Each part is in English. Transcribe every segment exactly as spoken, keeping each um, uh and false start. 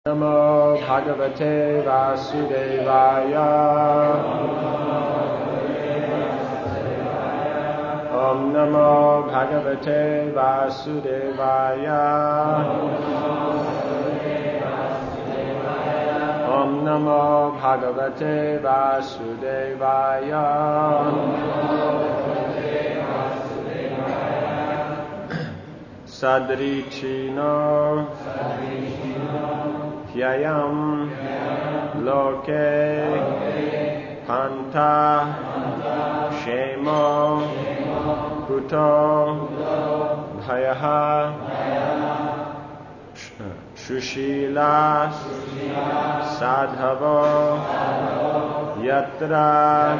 Namo Bhagavate Vasudevaya. Om Namo Bhagavate Vasudevaya. Om Namo Bhagavate Vasudevaya. Sadrichino Hyayam Loke Panta Shemo Kuto Bhayaha Shushila Sadhavo Yatra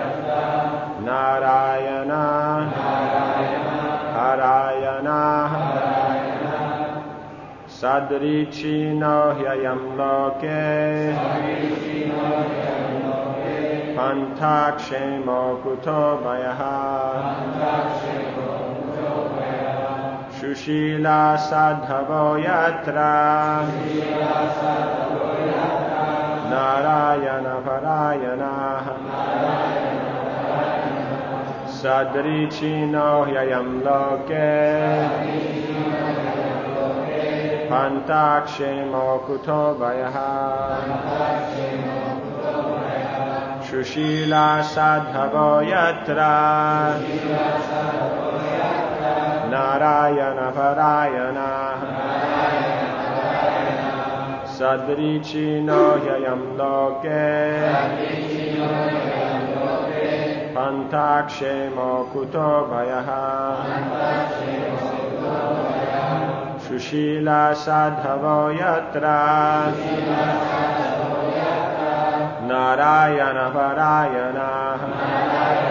Narayana Harayana Sadrichino Hyayam Loke Pantakshemo Kuto Bhayaha Shushila Sadhavo Yatra Narayana Parayana Sadrichino Hyayam Loke Pantakshemo Kuto Bhayaha Shushila Sadhavo Yatra Narayana Parayana Sadrichino Hyayam Loke Pantakshemo Kuto Bhayaha Shushila Sadhavo Yatra Narayana Parayana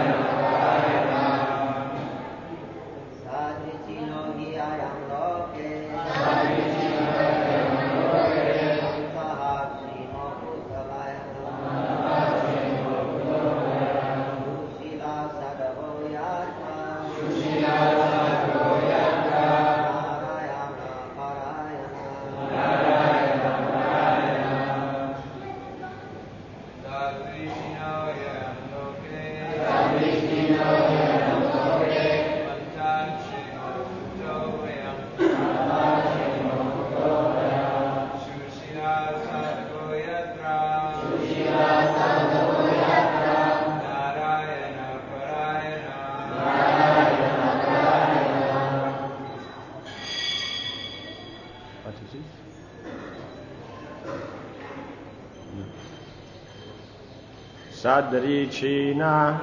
Sadrichina,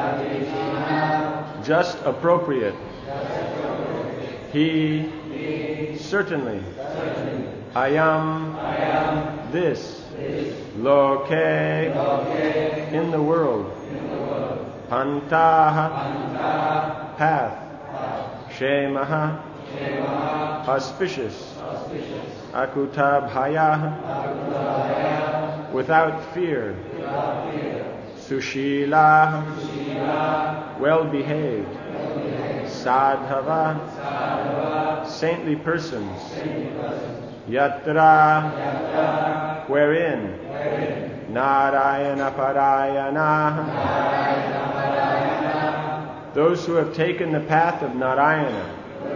just appropriate. He, certainly. Ayam, this. Loke, in the world. Pantaha, path. Shemaha, auspicious. Akuta bhaya, without fear. Sushila, well-behaved. Sadhava, saintly persons. Yatra, wherein. Narayana Parayana, those who have taken the path of Narayana.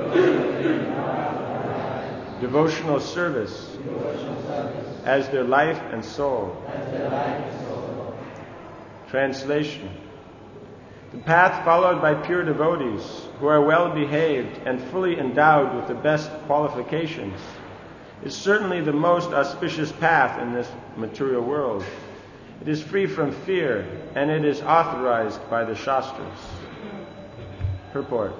Devotional service as their life and soul. Translation. The path followed by pure devotees who are well behaved and fully endowed with the best qualifications is certainly the most auspicious path in this material world. It is free from fear and it is authorized by the Shastras. Purport.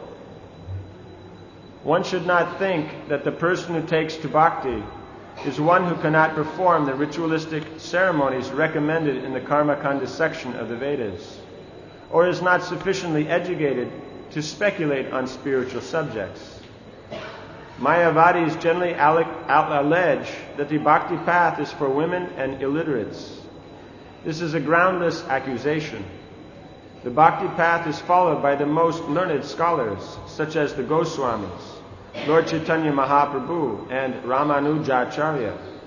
One should not think that the person who takes to bhakti is one who cannot perform the ritualistic ceremonies recommended in the Karmakanda section of the Vedas, or is not sufficiently educated to speculate on spiritual subjects. Mayavadis generally allege that the bhakti path is for women and illiterates. This is a groundless accusation. The bhakti path is followed by the most learned scholars, such as the Goswamis, Lord Chaitanya Mahaprabhu, and Ramanujacharya.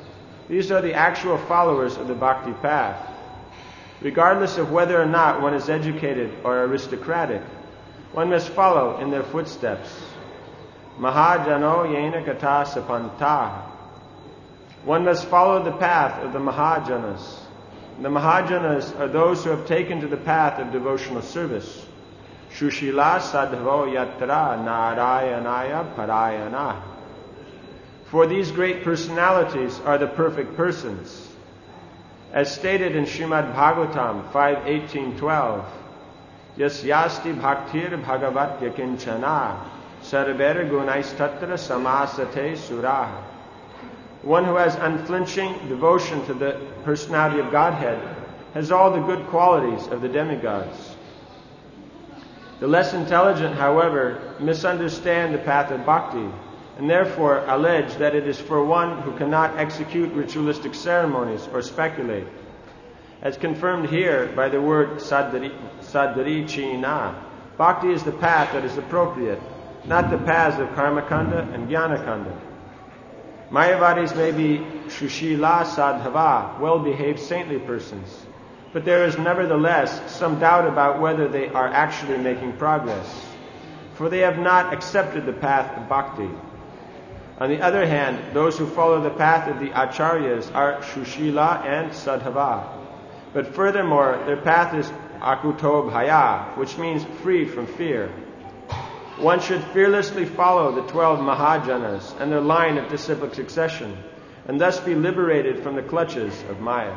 These are the actual followers of the bhakti path. Regardless of whether or not one is educated or aristocratic, one must follow in their footsteps. Mahajano yena kata sapanta. One must follow the path of the Mahajanas. The Mahajanas are those who have taken to the path of devotional service. Shushila sadhavo yatra narayanaya parayana. For these great personalities are the perfect persons. As stated in Srimad Bhagavatam five eighteen twelve, Yasyasti bhaktir bhagavat yakinchana sarver gunaistatra samasate surah. One who has unflinching devotion to the personality of Godhead has all the good qualities of the demigods. The less intelligent, however, misunderstand the path of bhakti and therefore allege that it is for one who cannot execute ritualistic ceremonies or speculate, as confirmed here by the word sadhari, sadhari china. Bhakti is the path that is appropriate, not the paths of karmakanda and jnanakanda. Mayavadis may be shushila sadhava, well-behaved saintly persons, but there is nevertheless some doubt about whether they are actually making progress, for they have not accepted the path of bhakti. On the other hand, those who follow the path of the acharyas are shushila and sadhava, but furthermore their path is akuto bhaya, which means free from fear. One should fearlessly follow the twelve Mahajanas and their line of disciplic succession, and thus be liberated from the clutches of Maya.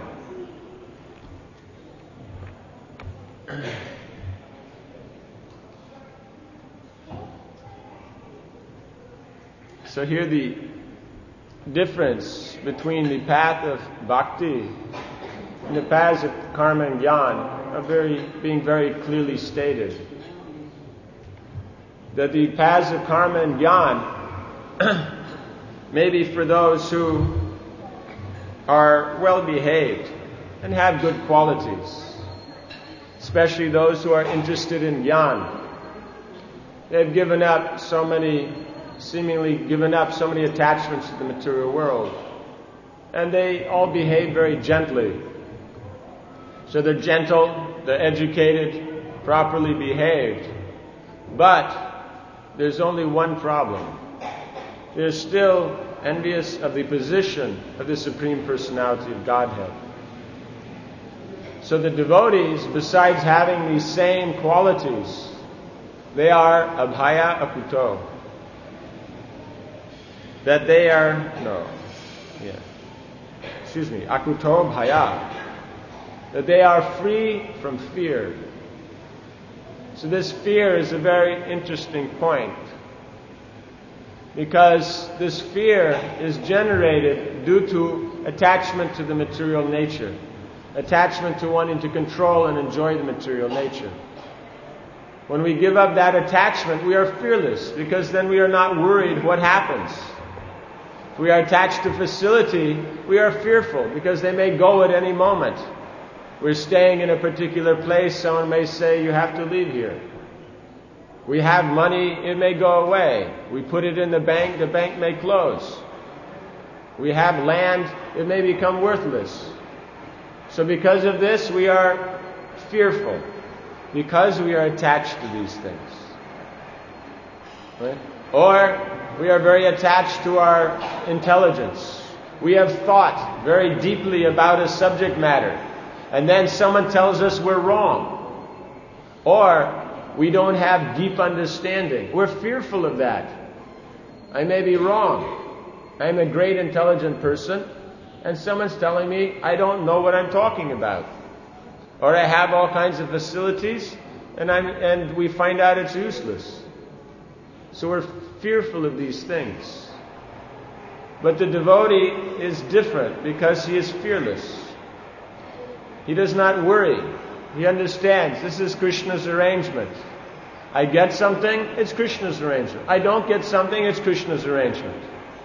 So here the difference between the path of bhakti and the paths of karma and jnana are very, being very clearly stated. That the paths of karma and jnana may be for those who are well behaved and have good qualities, especially those who are interested in jnana. They've given up so many, seemingly given up so many attachments to the material world, and they all behave very gently. So they're gentle, they're educated, properly behaved, but there's only one problem. They're still envious of the position of the Supreme Personality of Godhead. So the devotees, besides having these same qualities, they are abhaya akuto. That they are, no, yeah, excuse me, akuto bhaya. That they are free from fear. So this fear is a very interesting point, because this fear is generated due to attachment to the material nature, attachment to wanting to control and enjoy the material nature. When we give up that attachment, we are fearless, because then we are not worried what happens. If we are attached to facility, we are fearful, because they may go at any moment. We're staying in a particular place, someone may say, you have to leave here. We have money, it may go away. We put it in the bank, the bank may close. We have land, it may become worthless. So because of this, we are fearful, because we are attached to these things. Right? Or we are very attached to our intelligence. We have thought very deeply about a subject matter, and then someone tells us we're wrong. Or we don't have deep understanding. We're fearful of that. I may be wrong. I'm a great intelligent person, and someone's telling me I don't know what I'm talking about. Or I have all kinds of facilities, and I'm and we find out it's useless. So we're fearful of these things. But the devotee is different, because he is fearless. He does not worry. He understands this is Krishna's arrangement. I get something, it's Krishna's arrangement. I don't get something, it's Krishna's arrangement.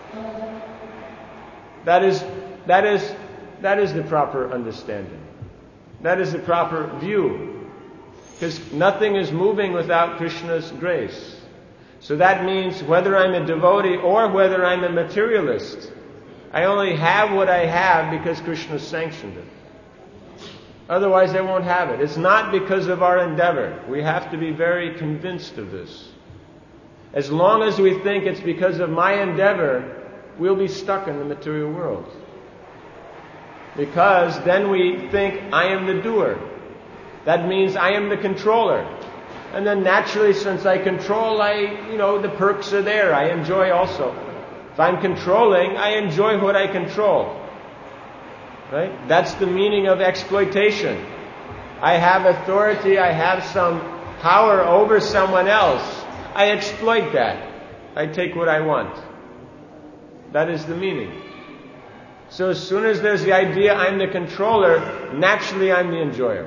That is, that is, that is the proper understanding. That is the proper view. Because nothing is moving without Krishna's grace. So that means whether I'm a devotee or whether I'm a materialist, I only have what I have because Krishna sanctioned it. Otherwise, I won't have it. It's not because of our endeavor. We have to be very convinced of this. As long as we think it's because of my endeavor, we'll be stuck in the material world. Because then we think, I am the doer. That means I am the controller. And then naturally, since I control, I, you know, the perks are there. I enjoy also. If I'm controlling, I enjoy what I control. Right? That's the meaning of exploitation. I have authority, I have some power over someone else. I exploit that. I take what I want. That is the meaning. So as soon as there's the idea I'm the controller, naturally I'm the enjoyer.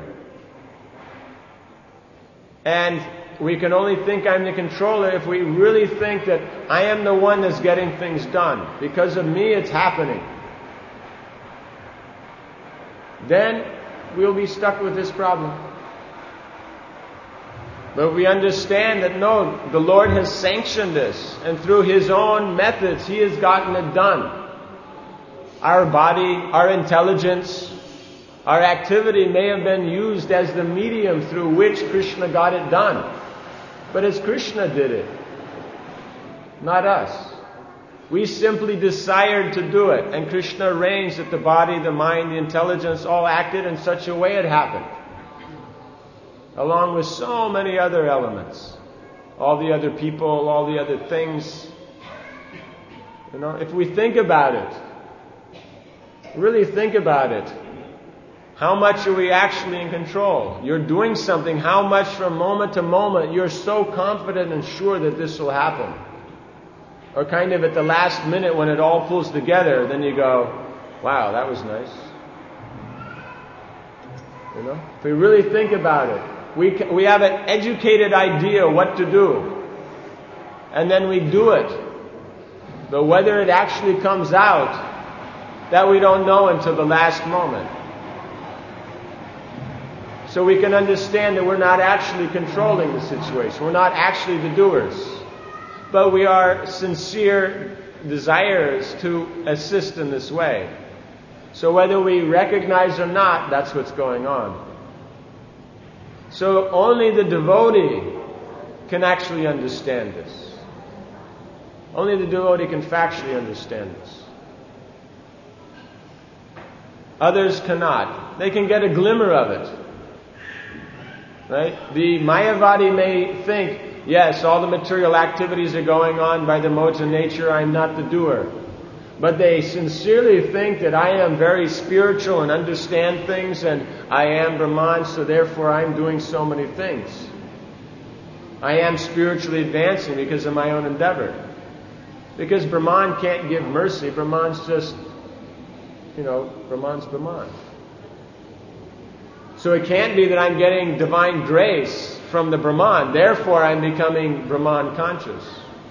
And we can only think I'm the controller if we really think that I am the one that's getting things done. Because of me, it's happening. Then we'll be stuck with this problem. But we understand that no, the Lord has sanctioned this, and through His own methods, He has gotten it done. Our body, our intelligence, our activity may have been used as the medium through which Krishna got it done. But it's Krishna did it, not us. We simply desired to do it, and Krishna arranged that the body, the mind, the intelligence all acted in such a way it happened. Along with so many other elements. All the other people, all the other things. You know, if we think about it, really think about it, how much are we actually in control? You're doing something, how much from moment to moment you're so confident and sure that this will happen. Or kind of at the last minute when it all pulls together, then you go, wow, that was nice. You know? If we really think about it, we can, we have an educated idea what to do. And then we do it. But whether it actually comes out, that we don't know until the last moment. So we can understand that we're not actually controlling the situation. We're not actually the doers. But we are sincere desires to assist in this way. So whether we recognize or not, that's what's going on. So only the devotee can actually understand this. Only the devotee can factually understand this. Others cannot. They can get a glimmer of it. Right? The Mayavadi may think, yes, all the material activities are going on by the modes of nature, I'm not the doer. But they sincerely think that I am very spiritual and understand things, and I am Brahman, so therefore I'm doing so many things. I am spiritually advancing because of my own endeavor. Because Brahman can't give mercy, Brahman's just, you know, Brahman's Brahman. So it can't be that I'm getting divine grace from the Brahman, therefore I'm becoming Brahman conscious.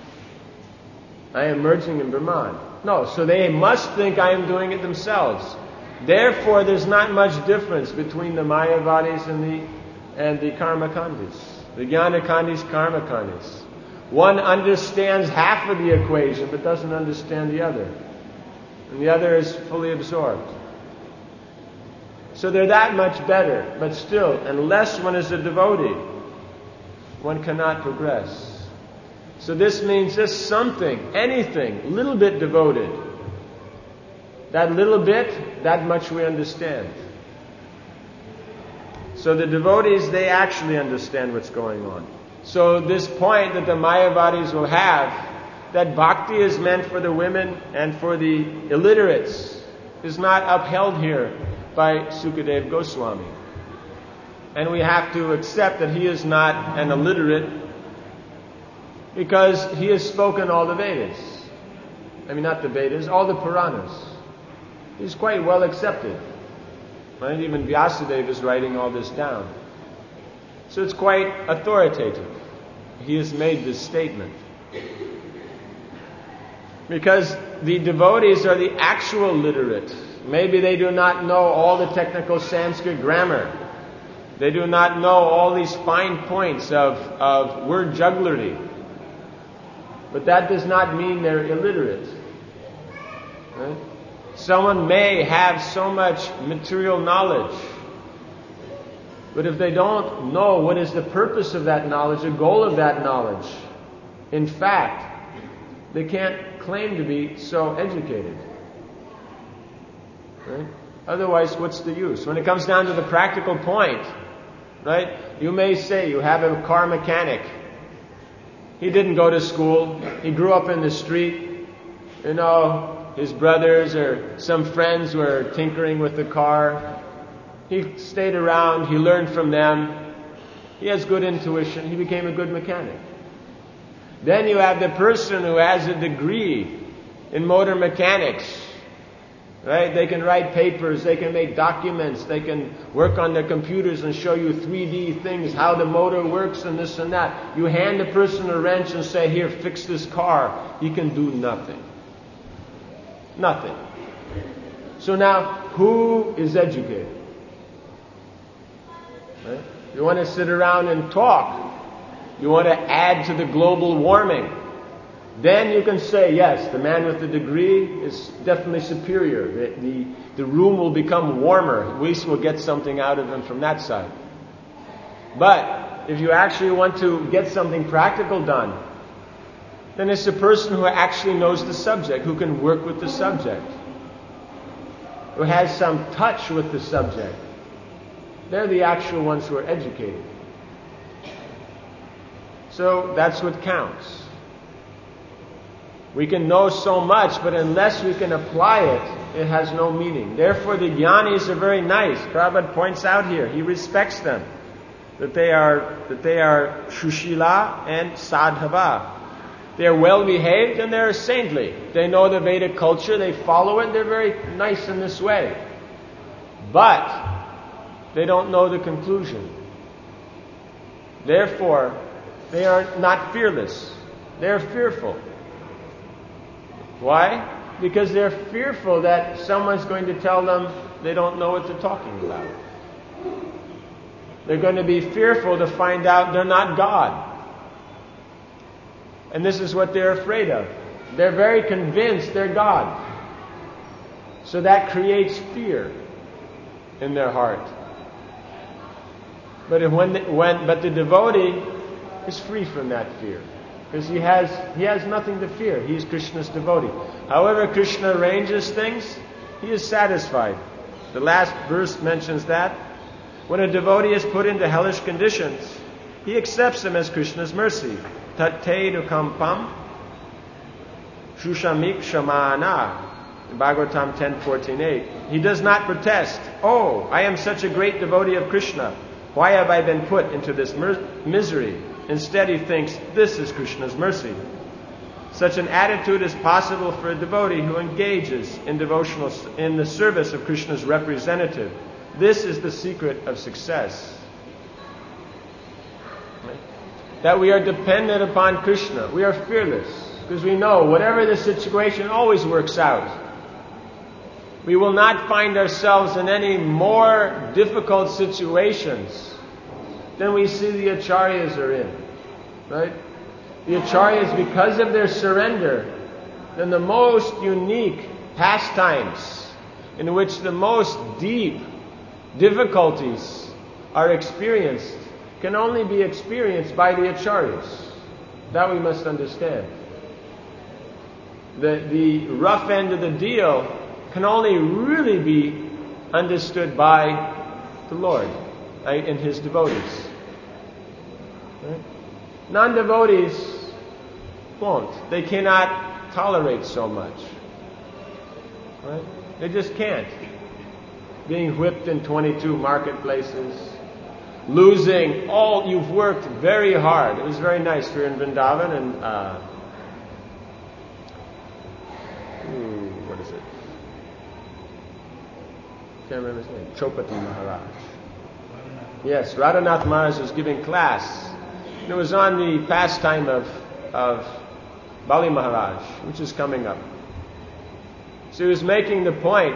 I am merging in Brahman. No, so they must think I am doing it themselves. Therefore there's not much difference between the Mayavadis and the and the Karmakandis. The Jnanakandis, Karmakandis. One understands half of the equation but doesn't understand the other. And the other is fully absorbed. So they're that much better, but still, unless one is a devotee, one cannot progress. So this means just something, anything, little bit devoted. That little bit, that much we understand. So the devotees, they actually understand what's going on. So this point that the Mayavadis will have, that bhakti is meant for the women and for the illiterates, is not upheld here by Sukadeva Goswami. And we have to accept that he is not an illiterate because he has spoken all the Vedas. I mean, not the Vedas, all the Puranas. He's quite well accepted. Right? Even Vyasadeva is writing all this down. So it's quite authoritative. He has made this statement. Because the devotees are the actual literate. Maybe they do not know all the technical Sanskrit grammar. They do not know all these fine points of, of word jugglery. But that does not mean they're illiterate. Right? Someone may have so much material knowledge, but if they don't know what is the purpose of that knowledge, the goal of that knowledge, in fact, they can't claim to be so educated. Right? Otherwise, what's the use? When it comes down to the practical point, right? You may say you have a car mechanic. He didn't go to school. He grew up in the street. You know, his brothers or some friends were tinkering with the car. He stayed around. He learned from them. He has good intuition. He became a good mechanic. Then you have the person who has a degree in motor mechanics. Right? They can write papers, they can make documents, they can work on their computers and show you three D things, how the motor works and this and that. You hand a person a wrench and say, here, fix this car. He can do nothing. Nothing. So now, who is educated? Right? You want to sit around and talk. You want to add to the global warming. Then you can say, yes, the man with the degree is definitely superior. The, the, the room will become warmer. At least we'll get something out of him from that side. But if you actually want to get something practical done, then it's the person who actually knows the subject, who can work with the subject, who has some touch with the subject. They're the actual ones who are educated. So that's what counts. We can know so much, but unless we can apply it, it has no meaning. Therefore, the jnanis are very nice. Prabhupada points out here, he respects them, that they are that they are shushila and sadhava. They are well behaved and they are saintly. They know the Vedic culture, they follow it, they're very nice in this way. But they don't know the conclusion. Therefore, they are not fearless. They are fearful. Why? Because they're fearful that someone's going to tell them they don't know what they're talking about. They're going to be fearful to find out they're not God. And this is what they're afraid of. They're very convinced they're God. So that creates fear in their heart. But if when, the, when but the devotee is free from that fear. Because he has he has nothing to fear. He is Krishna's devotee. However Krishna arranges things, he is satisfied. The last verse mentions that. When a devotee is put into hellish conditions, he accepts them as Krishna's mercy. Tate dukampam shushamik shamana. Bhagavatam ten fourteen eight. He does not protest. Oh, I am such a great devotee of Krishna. Why have I been put into this mer- misery? Instead, he thinks, this is Krishna's mercy. Such an attitude is possible for a devotee who engages in devotional in the service of Krishna's representative. This is the secret of success. That we are dependent upon Krishna. We are fearless. Because we know whatever the situation always works out. We will not find ourselves in any more difficult situations than we see the acharyas are in. Right? The acharyas, because of their surrender, in the most unique pastimes, in which the most deep difficulties are experienced, can only be experienced by the acharyas. That we must understand. The, the rough end of the deal can only really be understood by the Lord, right, and His devotees. Right? Non-devotees won't. They cannot tolerate so much. Right? They just can't. Being whipped in twenty-two marketplaces, losing all, you've worked very hard. It was very nice. We were in Vrindavan and uh, ooh, what is it? Can't remember his name. Chopati Maharaj. Yes, Radhanath Maharaj was giving class. And it was on the pastime of, of Bali Maharaj, which is coming up. So he was making the point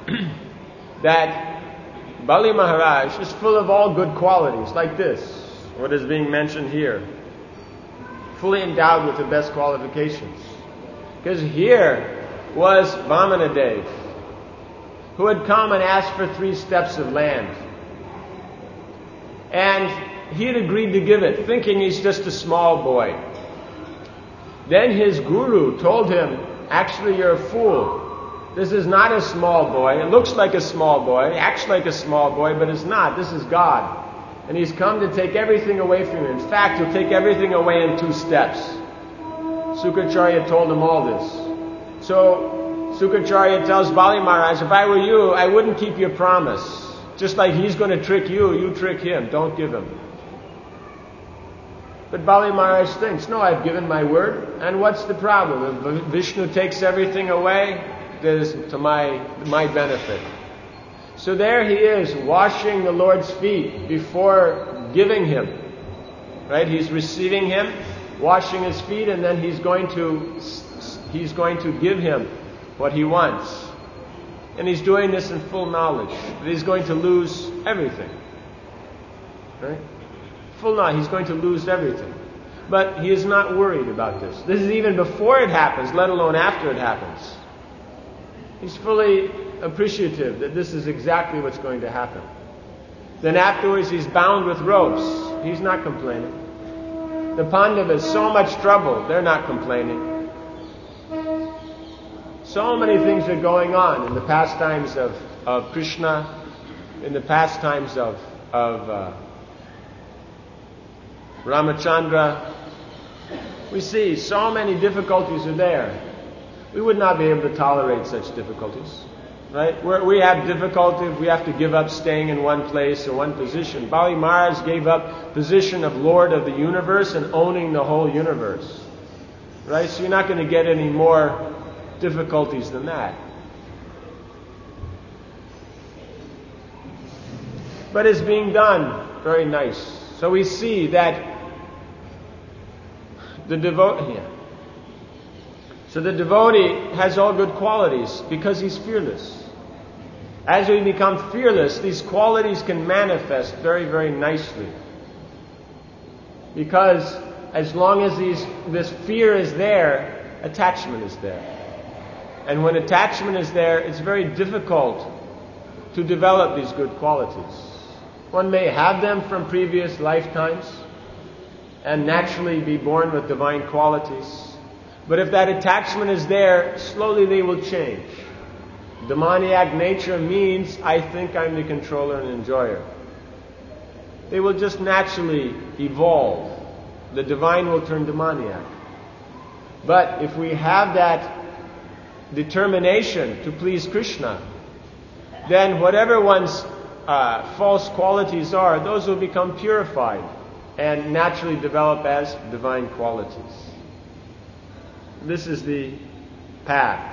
that Bali Maharaj is full of all good qualities, like this, what is being mentioned here. Fully endowed with the best qualifications. Because here was Vamanadev, who had come and asked for three steps of land. And he had agreed to give it, thinking he's just a small boy. Then his guru told him, actually you're a fool. This is not a small boy. It looks like a small boy, acts like a small boy, but it's not. This is God. And he's come to take everything away from you. In fact, he'll take everything away in two steps. Sukacharya told him all this. So Sukacharya tells Bali Maharaj, if I were you, I wouldn't keep your promise. Just like he's going to trick you, you trick him. Don't give him. But Bali Maharaj thinks, no, I've given my word, and what's the problem? If Vishnu takes everything away, that is to my, my benefit. So there he is, washing the Lord's feet before giving him. Right? He's receiving him, washing his feet, and then he's going to he's going to give him what he wants. And he's doing this in full knowledge that he's going to lose everything. Right? Full knowledge, he's going to lose everything. But he is not worried about this. This is even before it happens, let alone after it happens. He's fully appreciative that this is exactly what's going to happen. Then afterwards he's bound with ropes. He's not complaining. The Pandavas, so much trouble, they're not complaining. So many things are going on in the pastimes of, of Krishna, in the pastimes of, of uh, Ramachandra. We see so many difficulties are there. We would not be able to tolerate such difficulties. Right? We're, we have difficulty if we have to give up staying in one place or one position. Bali Maharaj gave up position of Lord of the universe and owning the whole universe. Right? So you're not going to get any more difficulties than that. But it's being done very nice. So we see that the devotee, yeah. So the devotee has all good qualities because he's fearless. As we become fearless, these qualities can manifest very, very nicely. Because as long as these, this fear is there, attachment is there. And when attachment is there, it's very difficult to develop these good qualities. One may have them from previous lifetimes and naturally be born with divine qualities. But if that attachment is there, slowly they will change. Demoniac nature means I think I'm the controller and enjoyer. They will just naturally evolve. The divine will turn demoniac. But if we have that determination to please Krishna, then whatever one's uh, false qualities are, those will become purified and naturally develop as divine qualities. This is the path.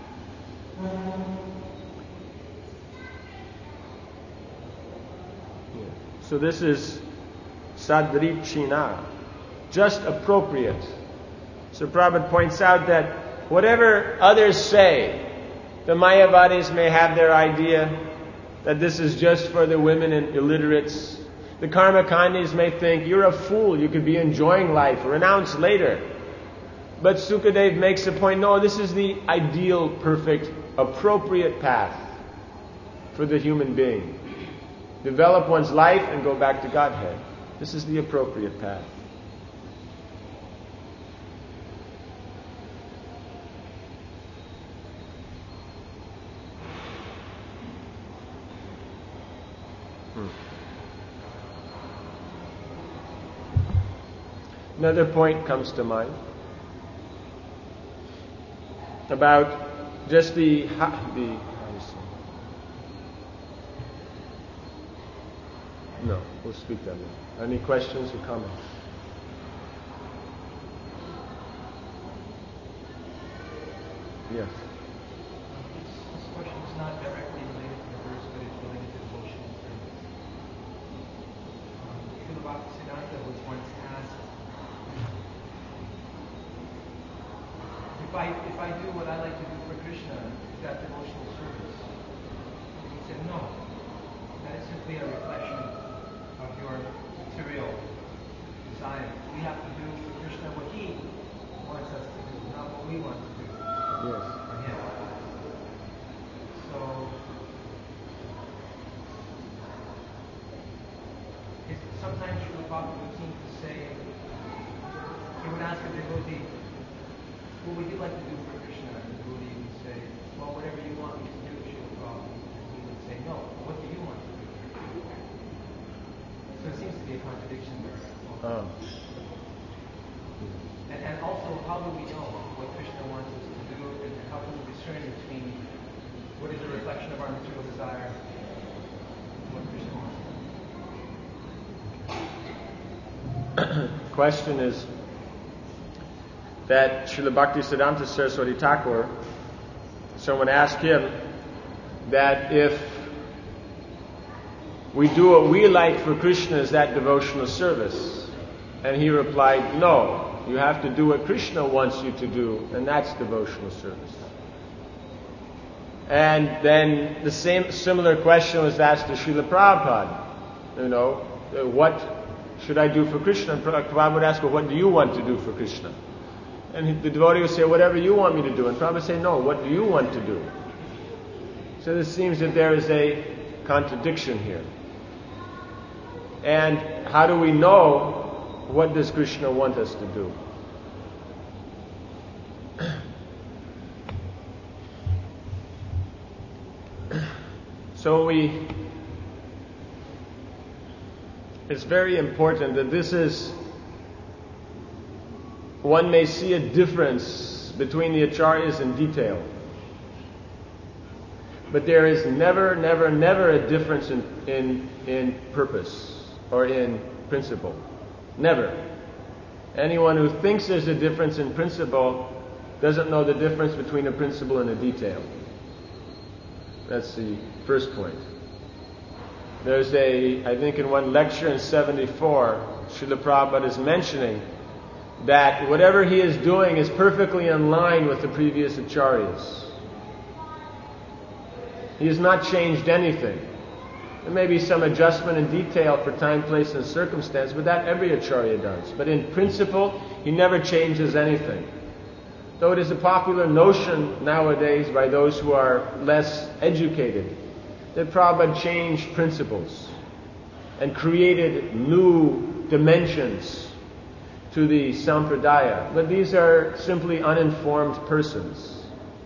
So this is sadripchina, just appropriate. So Prabhupada points out that whatever others say, the Mayavadis may have their idea that this is just for the women and illiterates. The Karmakandis may think, you're a fool, you could be enjoying life, renounce later. But Sukadev makes a point, no, this is the ideal, perfect, appropriate path for the human being. Develop one's life and go back to Godhead. This is the appropriate path. Hmm. Another point comes to mind about just the the no, we'll speak that way. Any questions or comments? Yes. This question is not directly related to the verse, but it's related to devotion. Um, Srila Bhaktisiddhanta was once asked, if I if I do what I like to do for Krishna, is that devotional service? And he said, no. That is simply a reflection of your material desire. We have to do for Krishna what he wants us to do, not what we want to do. Yes. For him. So sometimes Srila Prabhupada would seem to say, he would ask a devotee, what would you like to do for Krishna? And the devotee would say, well, whatever you want me to do, Srila Prabhupada. And he would say, no, what do you want to do? So it seems to be a contradiction there. Oh. And, and also, how do we know what Krishna wants us to do, and how can we discern between what is a reflection of our material desire and what Krishna wants? Question is that Srila Bhaktisiddhanta Saraswati Thakur, someone asked him that if we do what we like for Krishna, is that devotional service? And he replied, no. You have to do what Krishna wants you to do, and that's devotional service. And then the same similar question was asked to Srila Prabhupada. You know, what should I do for Krishna? And Prabhupada would ask, well, what do you want to do for Krishna? And the devotee would say, whatever you want me to do. And Prabhupada would say, no, what do you want to do? So it seems that there is a contradiction here. And how do we know what does Krishna want us to do? So we, it's very important that this is, one may see a difference between the acharyas in detail. But there is never, never, never a difference in, in, in purpose or in principle. Never. Anyone who thinks there's a difference in principle doesn't know the difference between a principle and a detail. That's the first point. There's a, I think in one lecture in seventy-four, Srila Prabhupada is mentioning that whatever he is doing is perfectly in line with the previous acharyas. He has not changed anything. There may be some adjustment in detail for time, place, and circumstance, but that every acharya does. But in principle, he never changes anything. Though it is a popular notion nowadays by those who are less educated that Prabhupada changed principles and created new dimensions to the sampradaya. But these are simply uninformed persons.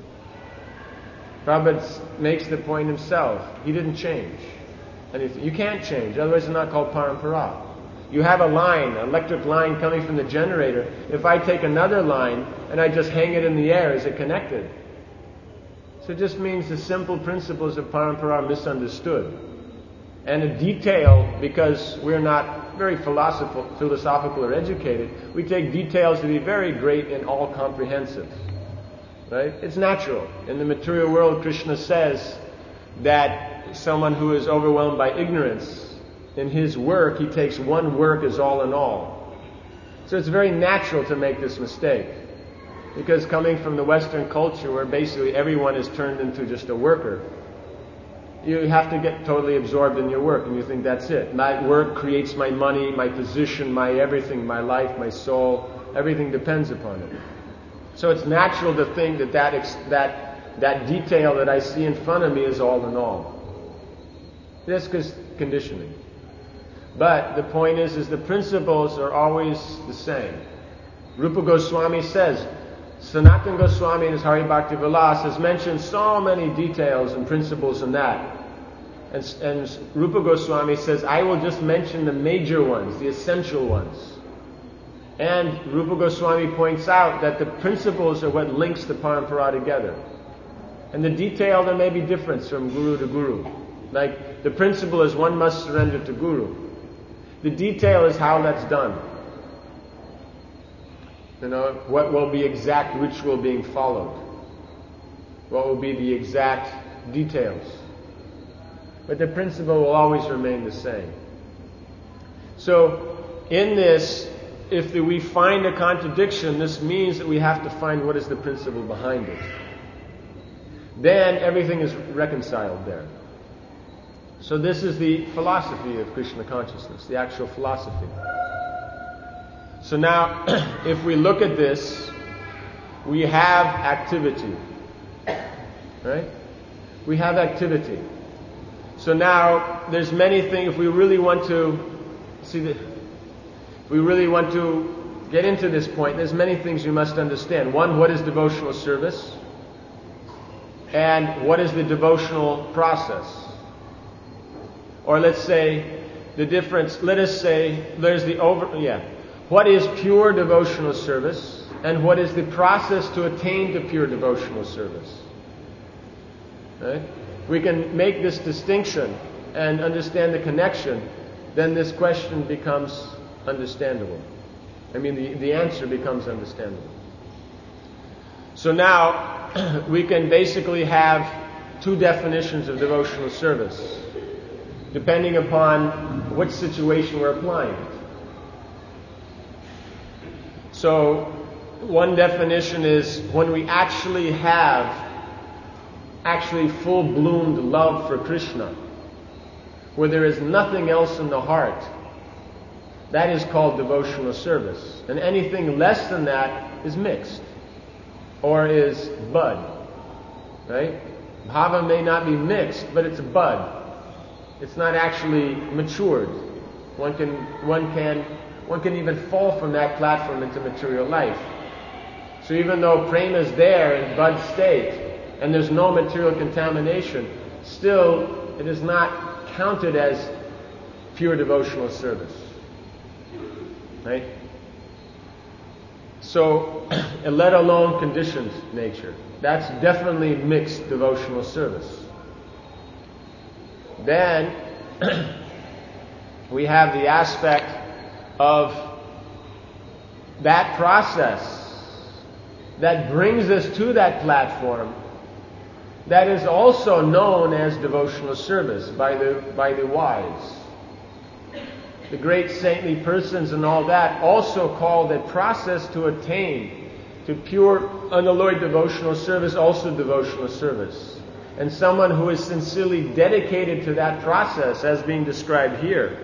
Prabhupada makes the point himself. He didn't change. And if you can't change, otherwise it's not called parampara. You have a line, an electric line coming from the generator. If I take another line and I just hang it in the air, is it connected? So it just means the simple principles of parampara are misunderstood. And a detail, because we're not very philosophical, philosophical or educated, we take details to be very great and all-comprehensive. Right? It's natural. In the material world, Krishna says that someone who is overwhelmed by ignorance, in his work, he takes one work as all in all. So it's very natural to make this mistake. Because coming from the Western culture where basically everyone is turned into just a worker, you have to get totally absorbed in your work and you think that's it. My work creates my money, my position, my everything, my life, my soul, everything depends upon it. So it's natural to think that that, ex- that, that detail that I see in front of me is all in all. That's because conditioning. But the point is, is the principles are always the same. Rupa Goswami says, Sanatana Goswami in his Hari Bhakti Vilas has mentioned so many details and principles in that. And, and Rupa Goswami says, I will just mention the major ones, the essential ones. And Rupa Goswami points out that the principles are what links the parampara together. And the detail, there may be difference from guru to guru. Like, the principle is one must surrender to guru. The detail is how that's done. You know, what will be exact ritual being followed? What will be the exact details? But the principle will always remain the same. So, in this, if the, we find a contradiction, this means that we have to find what is the principle behind it. Then everything is reconciled there. So this is the philosophy of Krishna consciousness, the actual philosophy. So now, if we look at this, we have activity. Right? We have activity. So now, there's many things, if we really want to See, the, we really want to get into this point. There's many things you must understand. One, what is devotional service? And what is the devotional process? Or let's say the difference, let us say there's the over, yeah. What is pure devotional service? And what is the process to attain to pure devotional service? Right? We can make this distinction and understand the connection, then this question becomes understandable. I mean, the, the answer becomes understandable. So now, we can basically have two definitions of devotional service, depending upon which situation we're applying it. So, one definition is when we actually have actually full-bloomed love for Krishna, where there is nothing else in the heart. That is called devotional service. And anything less than that is mixed, or is bud. Right? Bhava may not be mixed, but it's a bud. It's not actually matured. One can, one can, one can even fall from that platform into material life. So even though prema is there in bud state, and there's no material contamination, still it is not counted as pure devotional service. Right? So, let alone conditioned nature. That's definitely mixed devotional service. Then, we have the aspect of that process that brings us to that platform that is also known as devotional service by the, by the wise. The great saintly persons and all that also call that process to attain to pure, unalloyed devotional service also devotional service. And someone who is sincerely dedicated to that process, as being described here,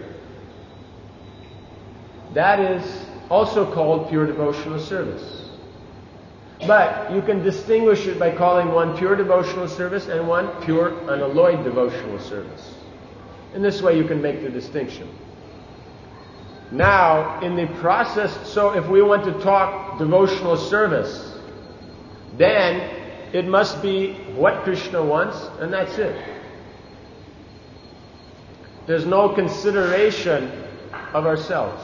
that is also called pure devotional service. But you can distinguish it by calling one pure devotional service and one pure unalloyed devotional service. In this way you can make the distinction. Now, in the process, so if we want to talk devotional service, then it must be what Krishna wants, and that's it. There's no consideration of ourselves.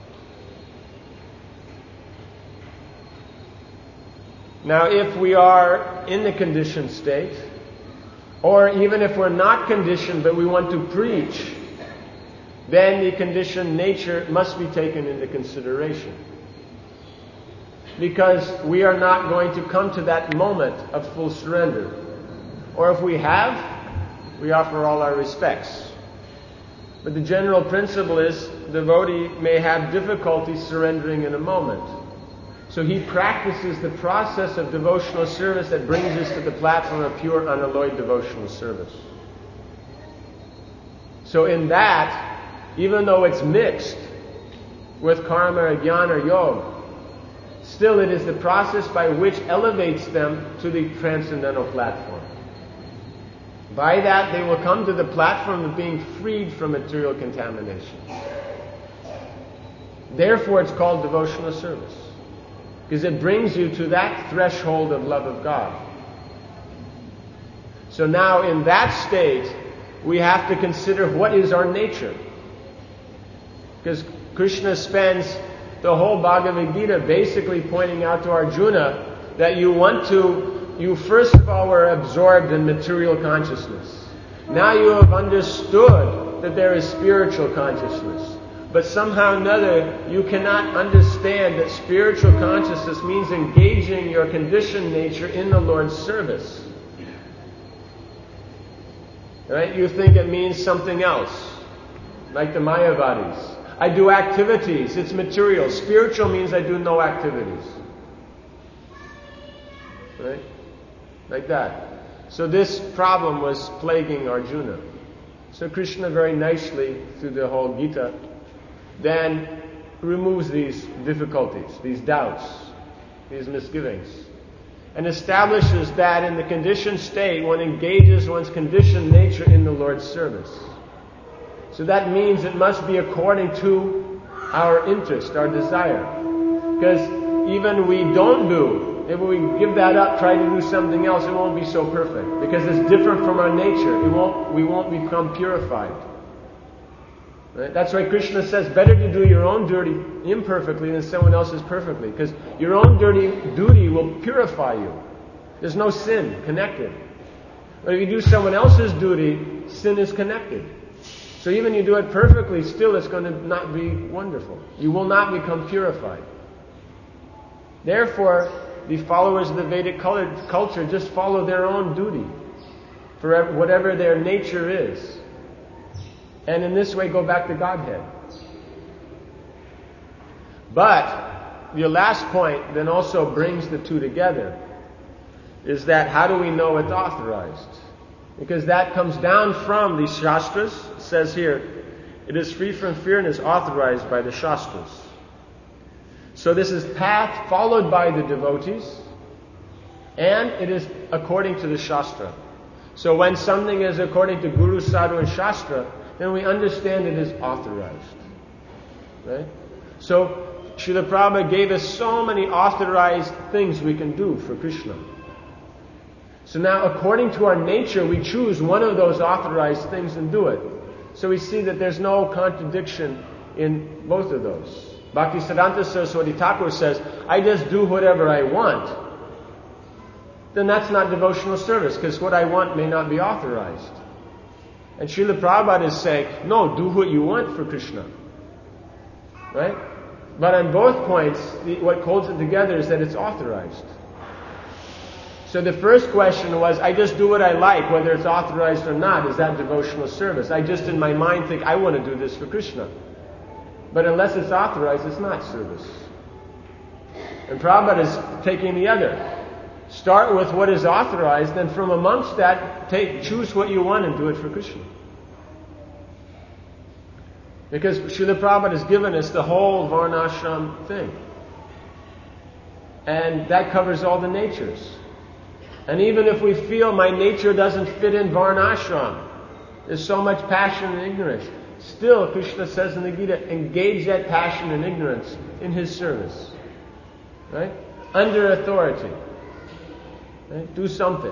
Now, if we are in the conditioned state, or even if we're not conditioned but we want to preach, then the conditioned nature must be taken into consideration. Because we are not going to come to that moment of full surrender. Or if we have, we offer all our respects. But the general principle is, the devotee may have difficulty surrendering in a moment. So he practices the process of devotional service that brings us to the platform of pure unalloyed devotional service. So in that, even though it's mixed with karma or jnana or yoga, still it is the process by which elevates them to the transcendental platform. By that they will come to the platform of being freed from material contamination. Therefore it's called devotional service, because it brings you to that threshold of love of God. So now in that state, we have to consider what is our nature. Because Krishna spends the whole Bhagavad Gita basically pointing out to Arjuna that you want to, you first of all were absorbed in material consciousness. Now you have understood that there is spiritual consciousness. But somehow or another, you cannot understand that spiritual consciousness means engaging your conditioned nature in the Lord's service. Right? You think it means something else, like the Mayavadis. I do activities, it's material. Spiritual means I do no activities. Right? Like that. So this problem was plaguing Arjuna. So Krishna very nicely, through the whole Gita, then removes these difficulties, these doubts, these misgivings, and establishes that in the conditioned state, one engages one's conditioned nature in the Lord's service. So that means it must be according to our interest, our desire. Because even we don't do, if we give that up, try to do something else, it won't be so perfect. Because it's different from our nature. It won't, we won't become purified. Right? That's why Krishna says, better to do your own duty imperfectly than someone else's perfectly. Because your own dirty duty will purify you. There's no sin connected. But if you do someone else's duty, sin is connected. So even you do it perfectly, still it's going to not be wonderful. You will not become purified. Therefore, the followers of the Vedic culture just follow their own duty for whatever their nature is. And in this way go back to Godhead. But your last point then also brings the two together. Is that how do we know it's authorized? Because that comes down from the Shastras. It says here, it is free from fear and is authorized by the Shastras. So this is path followed by the devotees, and it is according to the Shastra. So when something is according to Guru, Sadhu and Shastra, then we understand it is authorized. Right? So Srila Prabhupada gave us so many authorized things we can do for Krishna. So now, according to our nature, we choose one of those authorized things and do it. So we see that there's no contradiction in both of those. Bhaktisiddhanta Saraswati Thakur says, I just do whatever I want. Then that's not devotional service, because what I want may not be authorized. And Srila Prabhupada is saying, no, do what you want for Krishna. Right? But on both points, the, what holds it together is that it's authorized. So the first question was, I just do what I like, whether it's authorized or not. Is that devotional service? I just in my mind think, I want to do this for Krishna. But unless it's authorized, it's not service. And Prabhupada is taking the other. Start with what is authorized, then from amongst that, take choose what you want and do it for Krishna. Because Srila Prabhupada has given us the whole Varnashram thing. And that covers all the natures. And even if we feel my nature doesn't fit in Varnashram, there's so much passion and ignorance, still Krishna says in the Gita, engage that passion and ignorance in His service. Right? Under authority. Right? Do something.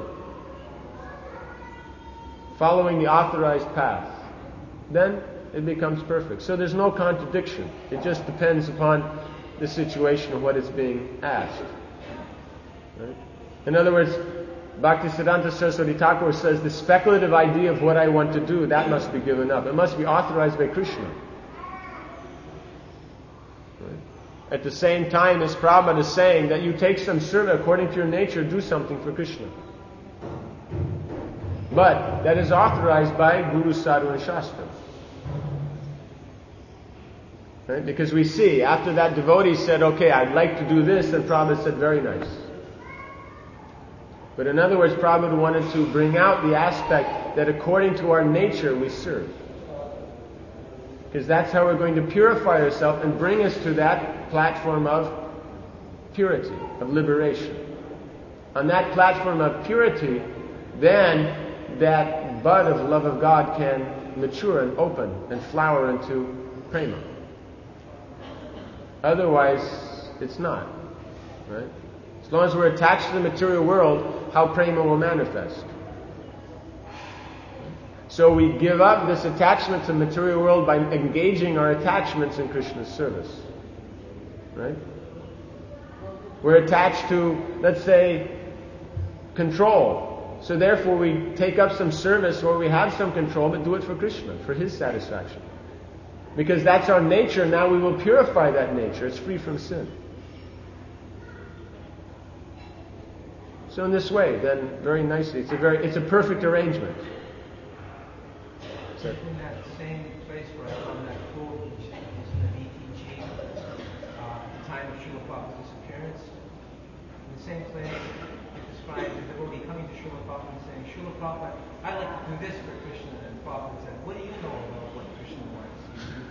Following the authorized path. Then it becomes perfect. So there's no contradiction. It just depends upon the situation of what is being asked. Right? In other words, Bhaktisiddhanta Saraswati Thakur says the speculative idea of what I want to do, that must be given up. It must be authorized by Krishna. Right? At the same time as Prabhupada is saying that you take some service according to your nature, do something for Krishna. But that is authorized by Guru, Sadhu and Shastra. Right? Because we see, after that devotee said, okay, I'd like to do this, then Prabhupada said, very nice. But in other words, Prabhupada wanted to bring out the aspect that according to our nature we serve. Because that's how we're going to purify ourselves and bring us to that platform of purity, of liberation. On that platform of purity, then that bud of love of God can mature and open and flower into prema. Otherwise, it's not. Right? As long as we're attached to the material world, how prema will manifest. So we give up this attachment to the material world by engaging our attachments in Krishna's service. Right? We're attached to, let's say, control. So therefore we take up some service or we have some control, but do it for Krishna, for His satisfaction. Because that's our nature, now we will purify that nature. It's free from sin. So in this way, then, very nicely, it's a very, it's a perfect arrangement. So in that same place where I found that quote, which is in the B T G, uh, at the time of Srila Prabhupada's disappearance, in the same place, it describes the devotee coming to Srila Prabhupada and saying, Srila Prabhupada, I'd like to do this for Krishna. And Prabhupada said, what do you know about what Krishna wants?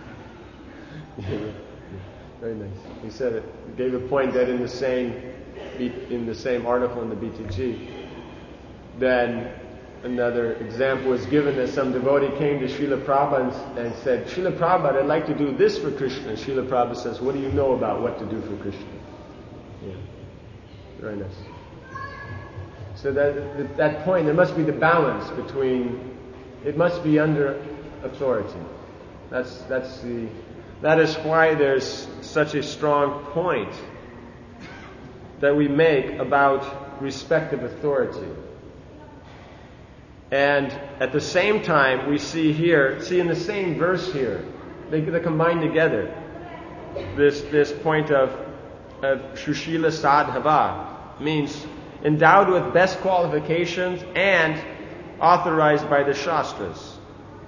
Very nice. He said it. He gave a point that in the same in the same article in the B T G, then another example was given that some devotee came to Srila Prabhupada and, and said, Srila Prabhupada, I'd like to do this for Krishna. And Srila Prabhupada says, what do you know about what to do for Krishna? Yeah. Very nice. So that that point, there must be the balance between, it must be under authority. That's that's the that is why there's such a strong point that we make about respect of authority. And at the same time, we see here, see in the same verse here, they, they combine together this this point of of Shushila Sadhava, means endowed with best qualifications and authorized by the Shastras.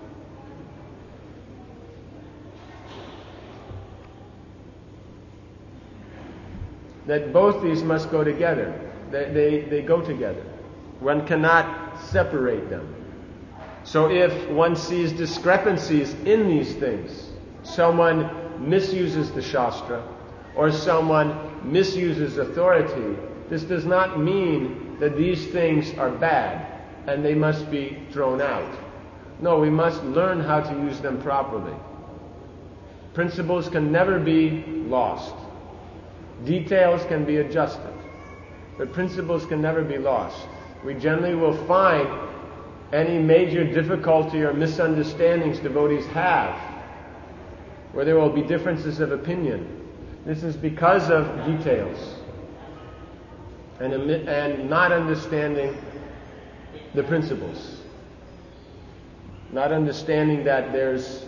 That both these must go together. They, they, they go together. One cannot separate them. So if one sees discrepancies in these things, someone misuses the Shastra, or someone misuses authority, this does not mean that these things are bad and they must be thrown out. No, we must learn how to use them properly. Principles can never be lost. Details can be adjusted, but principles can never be lost. We generally will find any major difficulty or misunderstandings devotees have, where there will be differences of opinion. This is because of details and, and not understanding the principles. Not understanding that there's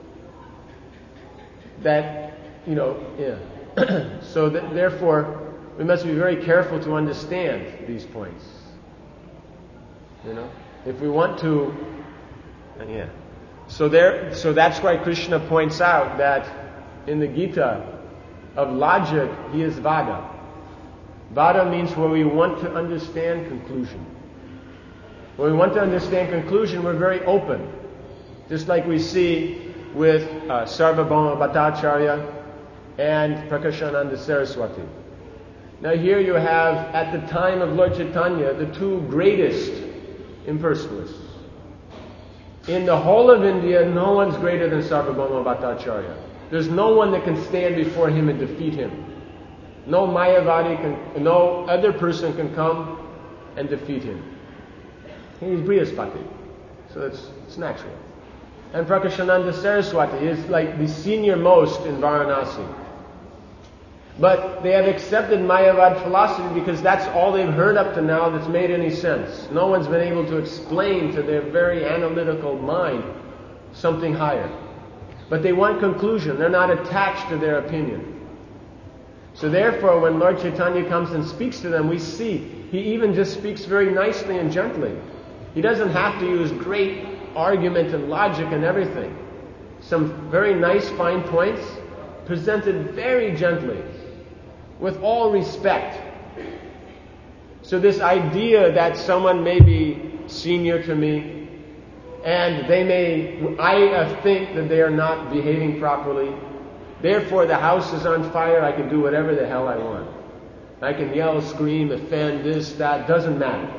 that, you know, yeah. So that, therefore, we must be very careful to understand these points. You know, if we want to, yeah. So there, so that's why Krishna points out that in the Gita, of logic, he is Vada. Vada means where we want to understand conclusion. When we want to understand conclusion, we're very open. Just like we see with uh, Sarvabhauma Bhattacharya and Prakashananda Saraswati. Now here you have, at the time of Lord Chaitanya, the two greatest impersonalists. In the whole of India, no one's greater than Sarvabhauma Bhattacharya. There's no one that can stand before him and defeat him. No Mayavadi can, no other person can come and defeat him. He's Brihaspati, so it's, it's natural. And Prakashananda Saraswati is like the senior most in Varanasi. But they have accepted Mayavad philosophy because that's all they've heard up to now that's made any sense. No one's been able to explain to their very analytical mind something higher. But they want conclusion. They're not attached to their opinion. So therefore, when Lord Chaitanya comes and speaks to them, we see he even just speaks very nicely and gently. He doesn't have to use great argument and logic and everything. Some very nice, fine points presented very gently, with all respect. So this idea that someone may be senior to me, and they may, I think that they are not behaving properly, therefore the house is on fire, I can do whatever the hell I want. I can yell, scream, offend, this, that, doesn't matter.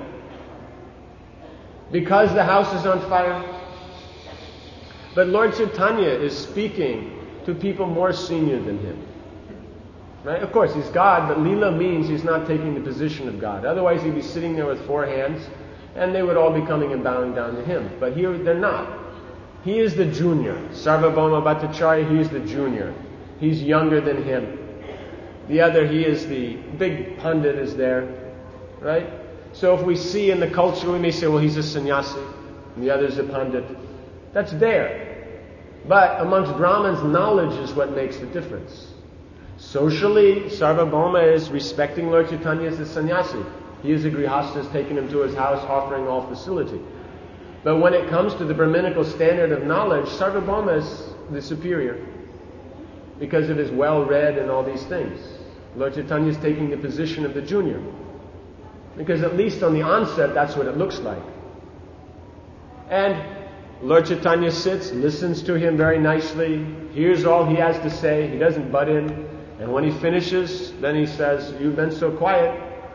Because the house is on fire. But Lord Chaitanya is speaking to people more senior than him. Right? Of course, he's God, but Leela means he's not taking the position of God. Otherwise, he'd be sitting there with four hands, and they would all be coming and bowing down to him. But here, they're not. He is the junior. Sarvabhauma Bhattacharya, he is the junior. He's younger than him. The other, he is the big pundit is there. Right? So if we see in the culture, we may say, well, he's a sannyasi, and the other's a pundit. That's there. But amongst Brahmins, knowledge is what makes the difference. Socially, Sarvabhauma is respecting Lord Chaitanya as a sannyasi. He is a grihastha, has taken him to his house, offering all facility. But when it comes to the Brahminical standard of knowledge, Sarvabhauma is the superior, because of his well-read and all these things. Lord Chaitanya is taking the position of the junior, because at least on the onset, that's what it looks like. And Lord Chaitanya sits, listens to him very nicely, hears all he has to say, he doesn't butt in. And when he finishes, then he says, you've been so quiet,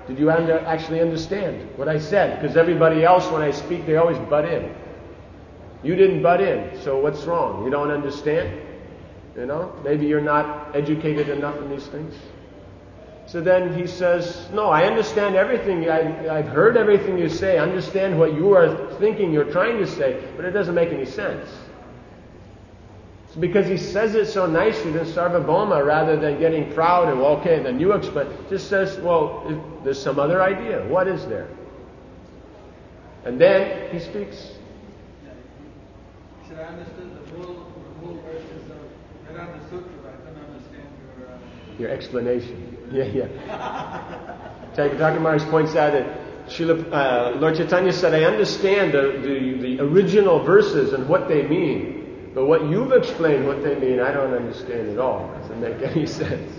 Did you under, actually understand what I said? Because everybody else, when I speak, they always butt in. You didn't butt in, so what's wrong? You don't understand? You know? Maybe you're not educated enough in these things. So then he says, no, I understand everything. I, I've heard everything you say. I understand what you are thinking you're trying to say, but it doesn't make any sense. It's because he says it so nicely, then Sarvabhauma, rather than getting proud and, well, okay, then you explain, just says, well, if there's some other idea. What is there? And then he speaks. He said, I understood the whole, the whole verses of Vedanta Sutra, but I couldn't understand your... Uh... Your explanation. Yeah, yeah. Chaitanya Maharaj points out that Srila, uh, Lord Chaitanya said, I understand the, the, the original verses and what they mean, but what you've explained what they mean, I don't understand at all. It doesn't make any sense.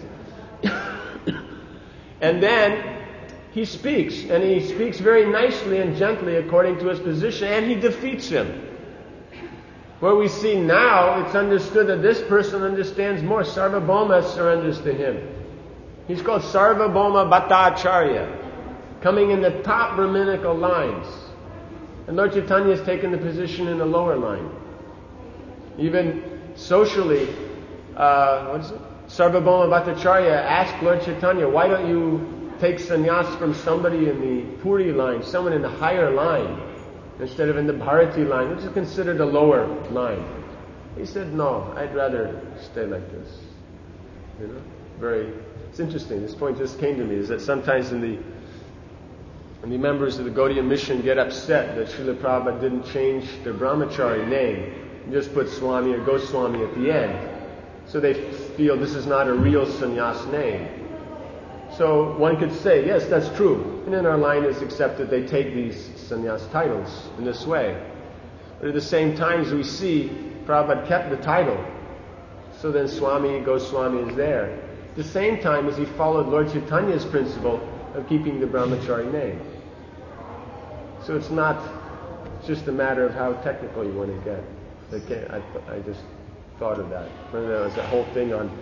And then he speaks, and he speaks very nicely and gently according to his position, and he defeats him. Where we see now, it's understood that this person understands more. Sarvabhauma surrenders to him. He's called Sarvabhauma Bhattacharya, coming in the top Brahminical lines. And Lord Chaitanya has taken the position in the lower line. Even socially, uh, what is it? Sarvabhauma Bhattacharya asked Lord Chaitanya, why don't you take sannyas from somebody in the Puri line, someone in the higher line, instead of in the Bharati line, which is considered a lower line? He said, no, I'd rather stay like this. You know, very... It's interesting, this point just came to me, is that sometimes in the, when the members of the Gaudiya mission get upset that Srila Prabhupada didn't change their brahmachari name, and just put Swami or Goswami at the end. So they feel this is not a real sannyas name. So one could say, yes, that's true. And in our line it's accepted they take these sannyas titles in this way. But at the same time, as we see, Prabhupada kept the title. So then Swami Goswami is there. At the same time as he followed Lord Chaitanya's principle of keeping the brahmachari name. So it's not it's just a matter of how technical you want to get. Okay, I, I just thought of that. There was a whole thing on...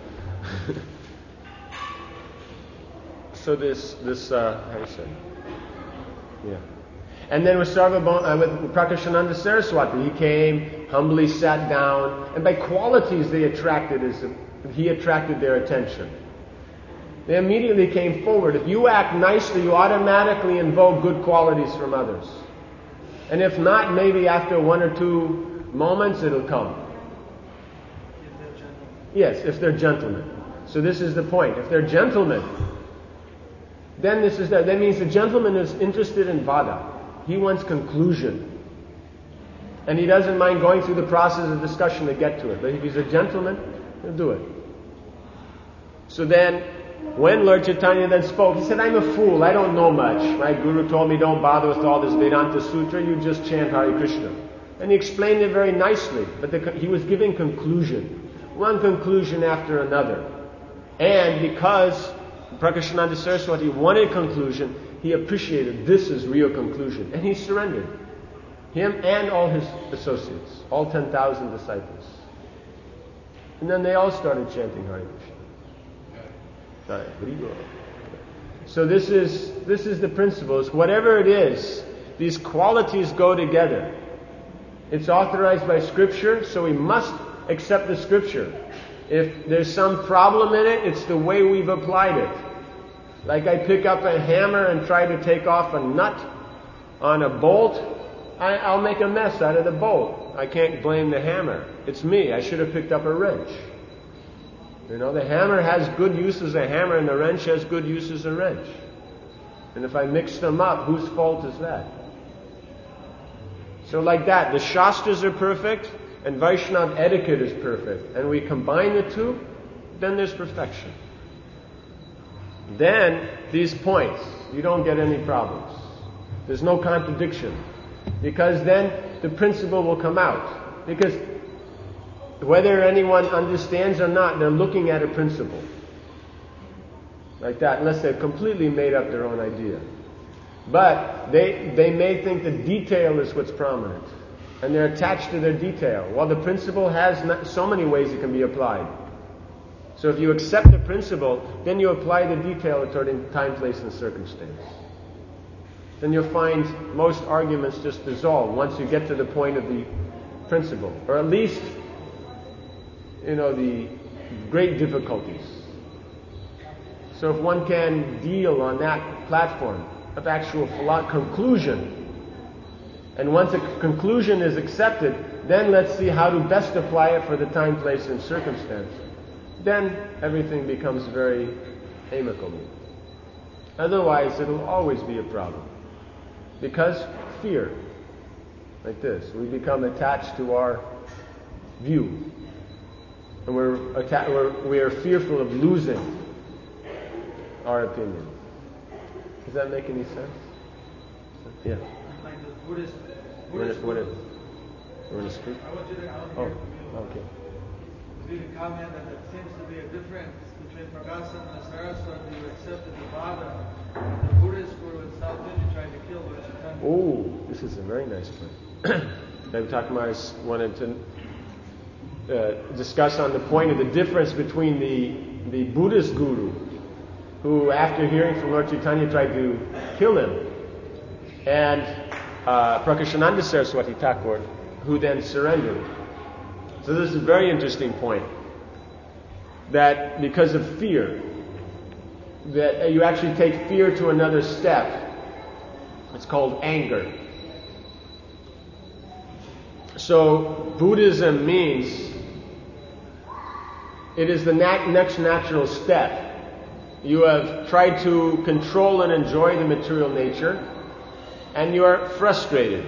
so this, this uh, how do you say? Yeah. And then with Sarvabhauma, uh, with Prakashananda Saraswati, he came, humbly sat down, and by qualities they attracted his, he attracted their attention. They immediately came forward. If you act nicely, you automatically invoke good qualities from others. And if not, maybe after one or two moments it'll come. If they're gentlemen. Yes, if they're gentlemen. So this is the point. If they're gentlemen, then this is that. That means the gentleman is interested in vada. He wants conclusion. And he doesn't mind going through the process of discussion to get to it. But if he's a gentleman, he'll do it. So then, when Lord Chaitanya then spoke, he said, I'm a fool, I don't know much. My guru told me don't bother with all this Vedanta Sutra, you just chant Hare Krishna. And he explained it very nicely, but the, he was giving conclusion. One conclusion after another. And because Prakashananda Saraswati wanted conclusion, he appreciated this is real conclusion. And he surrendered. Him and all his associates, all ten thousand disciples. And then they all started chanting Hare Krishna. So this is this is the principles. Whatever it is, these qualities go together. It's authorized by Scripture, so we must accept the Scripture. If there's some problem in it, it's the way we've applied it. Like I pick up a hammer and try to take off a nut on a bolt, I, I'll make a mess out of the bolt. I can't blame the hammer. It's me. I should have picked up a wrench. You know, the hammer has good use as a hammer and the wrench has good use as a wrench. And if I mix them up, whose fault is that? So like that, the Shastras are perfect and Vaishnava etiquette is perfect. And we combine the two, then there's perfection. Then, these points, you don't get any problems. There's no contradiction. Because then the principle will come out. Because whether anyone understands or not, they're looking at a principle. Like that, unless they've completely made up their own idea. But they they may think the detail is what's prominent. And they're attached to their detail. While the principle has not, so many ways it can be applied. So if you accept the principle, then you apply the detail according to time, place, and circumstance. Then you'll find most arguments just dissolve once you get to the point of the principle, or at least, you know, the great difficulties. So if one can deal on that platform of actual philo- conclusion, and once a conclusion is accepted, then let's see how to best apply it for the time, place, and circumstance. Then everything becomes very amicable. Otherwise, it'll always be a problem. Because fear, like this, we become attached to our view. And we're, atta- we're, we are fearful of losing our opinion. Does that make any sense? Yeah. Like the Buddhist. We're Buddhist going to we're going to speak? I want you to. I want to Oh, hear from you. okay. If you can comment that there seems to be a difference between Pragasam and Saraswati who accepted the Vada, and the Buddhists who were in South India trying to kill Chaitanya. Oh, this is a very nice point. I'm talking about, I wanted to uh, discuss on the point of the difference between the, the Buddhist guru, who after hearing from Lord Chaitanya tried to kill him, and uh, Prakashananda Saraswati Thakur, who then surrendered. So this is a very interesting point. That because of fear, that you actually take fear to another step. It's called anger. So Buddhism means it is the nat- next natural step. You have tried to control and enjoy the material nature, and you are frustrated.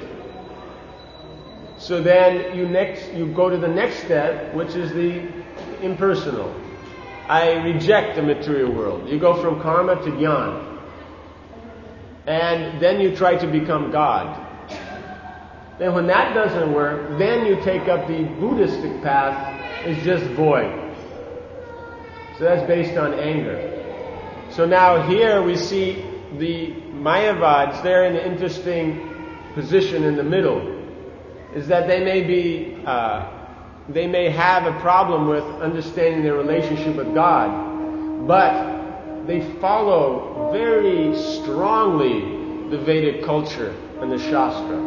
So then you next you go to the next step, which is the impersonal. I reject the material world. You go from karma to jnana. And then you try to become God. Then when that doesn't work, then you take up the Buddhistic path, is just void. So that's based on anger. So now here we see the Mayavads, they're in an interesting position in the middle. Is that they may be, uh, they may have a problem with understanding their relationship with God, but they follow very strongly the Vedic culture and the Shastra.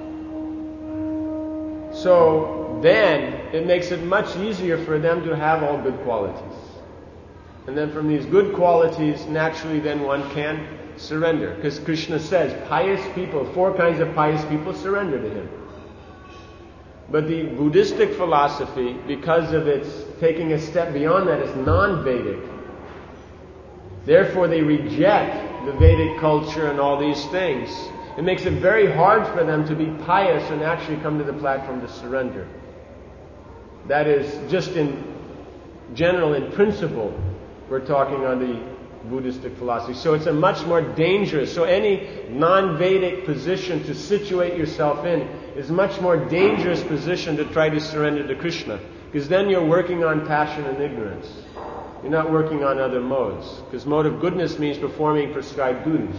So then it makes it much easier for them to have all good qualities. And then from these good qualities, naturally then one can surrender. Because Krishna says, pious people, four kinds of pious people surrender to Him. But the Buddhistic philosophy, because of its taking a step beyond that, is non-Vedic. Therefore they reject the Vedic culture and all these things. It makes it very hard for them to be pious and actually come to the platform to surrender. That is, just in general, in principle, we're talking on the Buddhistic philosophy. So it's a much more dangerous, so any non-Vedic position to situate yourself in is a much more dangerous position to try to surrender to Krishna. Because then you're working on passion and ignorance. You're not working on other modes. Because mode of goodness means performing prescribed duties.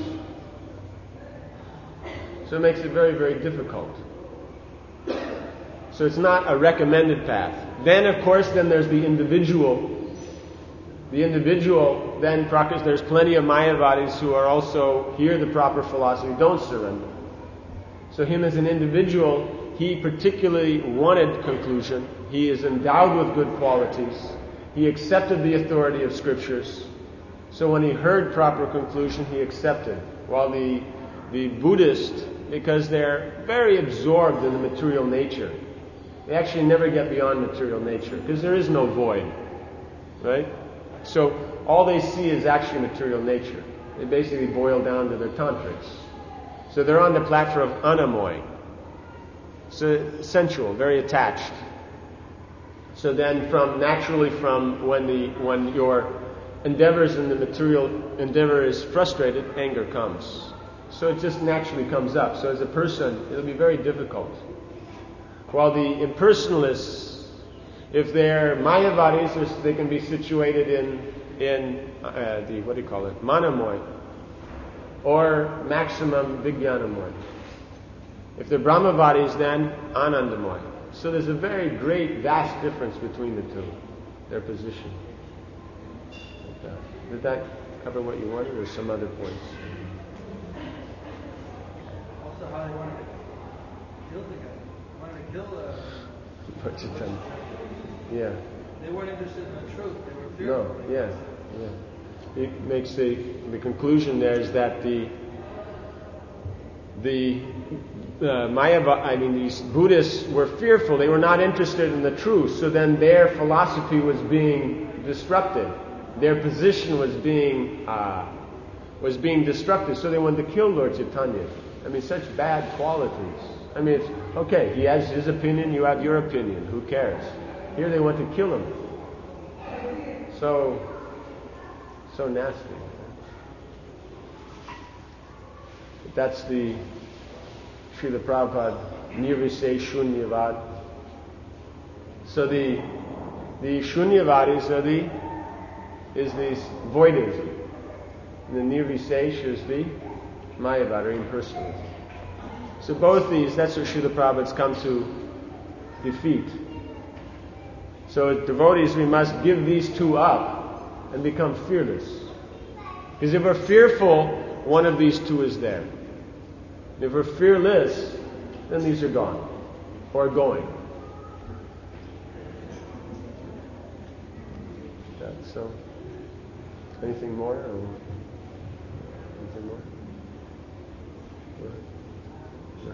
So it makes it very, very difficult. So it's not a recommended path. Then, of course, then there's the individual. The individual, then, there's plenty of Mayavadis who are also, hear the proper philosophy, don't surrender. So him as an individual, he particularly wanted conclusion. He is endowed with good qualities. He accepted the authority of scriptures. So when he heard proper conclusion, he accepted. While the, the Buddhist, because they're very absorbed in the material nature, they actually never get beyond material nature, because there is no void. Right? So all they see is actually material nature. They basically boil down to their tantrics. So they're on the platform of anamoy. So sensual, very attached. So then from naturally from when the when your endeavors in the material endeavor is frustrated, anger comes. So it just naturally comes up. So as a person, it'll be very difficult. While the impersonalists, if they're Mayavadis, they can be situated in in uh, the, what do you call it, Manamoy, or maximum Vijnanamoy. If they're Brahmavadis, then Anandamoy. So there's a very great, vast difference between the two, their position. Uh, did that cover what you wanted, or some other points? Also, how they wanted to kill the guy. Wanted to kill the. Bunch of time. Yeah. They weren't interested in the truth. They were No. fearful. Yeah. Yeah. It makes the the conclusion there is that the the uh, Mayavad, I mean, these Buddhists were fearful. They were not interested in the truth. So then their philosophy was being disrupted. Their position was being uh, was being disrupted. So they wanted to kill Lord Chaitanya. I mean, such bad qualities. I mean, it's okay. He has his opinion. You have your opinion. Who cares? Here they want to kill him. So, so nasty. That's the Srila Prabhupada Nirvise Shunyavad. So the the Shunyavadis are the is the voidism. And the Nirvisesh is the Mayavad or impersonalism. So both these, that's what Srila Prabhupada's come to defeat. So as devotees, we must give these two up and become fearless. Because if we're fearful, one of these two is there. If we're fearless, then these are gone or going. Yeah, so, anything more? Or anything more? Yeah. Yeah.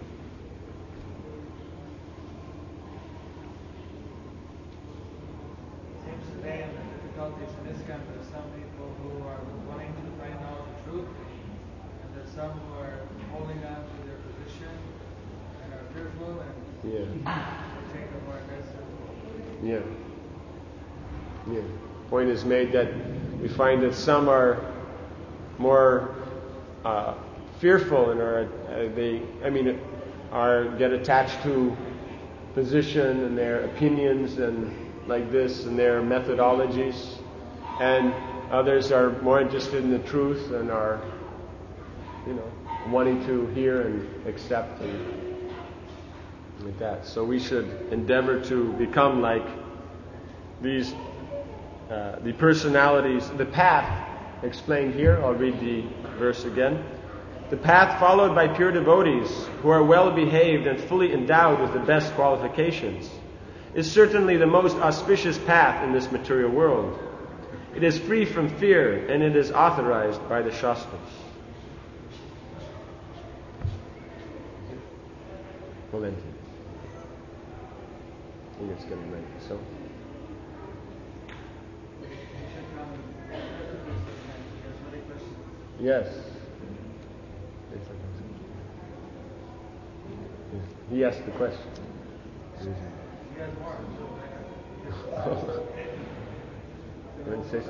Seems today in the difficulties in this camp, there's some people who are wanting to find out the truth, and there's some who are holding on to their position and are fearful and Yeah. take a more aggressive. Yeah. Yeah. Point is made that we find that some are more uh, fearful and are uh, they I mean are get attached to position and their opinions and like this and their methodologies, and others are more interested in the truth and are you know wanting to hear and accept and like that. So we should endeavor to become like these uh, the personalities, the path explained here. I'll read the verse again. The path followed by pure devotees who are well behaved and fully endowed with the best qualifications is certainly the most auspicious path in this material world. It is free from fear and it is authorized by the Shastras. Well then, I think it's getting late, so. Yes. He asked the question. He has more. You want to say something?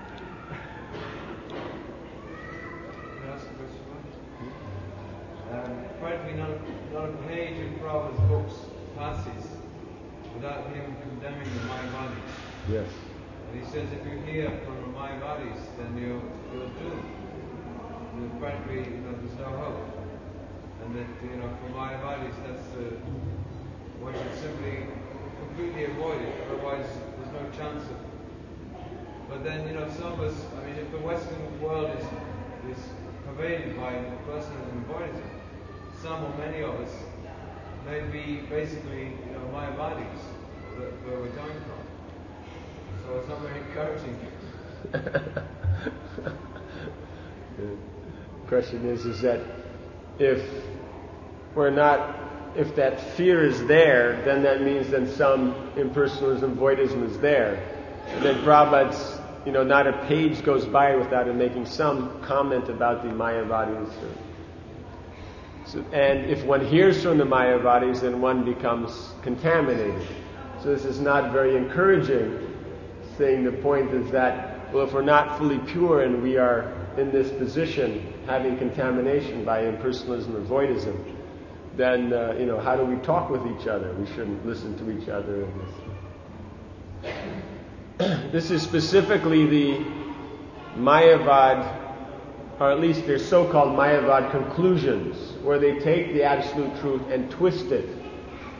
Can I ask a question? Um, apparently not a, not a page in Prabhupada's books passes without him condemning the Mayavadis. Yes. And he says if you hear from the Mayavadis, then you're, you're doomed. And apparently, you know, there's no hope. And that, you know, for Mayavadis, that's uh, one should simply completely avoid it, otherwise there's no chance of. But then, you know, some of us, I mean, if the Western world is is pervaded by personalism and voidism, some or many of us may be basically, you know, Mayavadis, where, where we're going from. So it's not very encouraging. The question is, is that if we're not, if that fear is there, then that means then some impersonalism, voidism is there. And then Prabhupada's, you know, not a page goes by without him making some comment about the Mayavadis. So, and if one hears from the Mayavadis, then one becomes contaminated. So this is not very encouraging. Saying the point is that, well, if we're not fully pure and we are in this position, having contamination by impersonalism or voidism, then, uh, you know, how do we talk with each other? We shouldn't listen to each other. And this. This is specifically the Mayavad, or at least their so-called Mayavad conclusions, where they take the absolute truth and twist it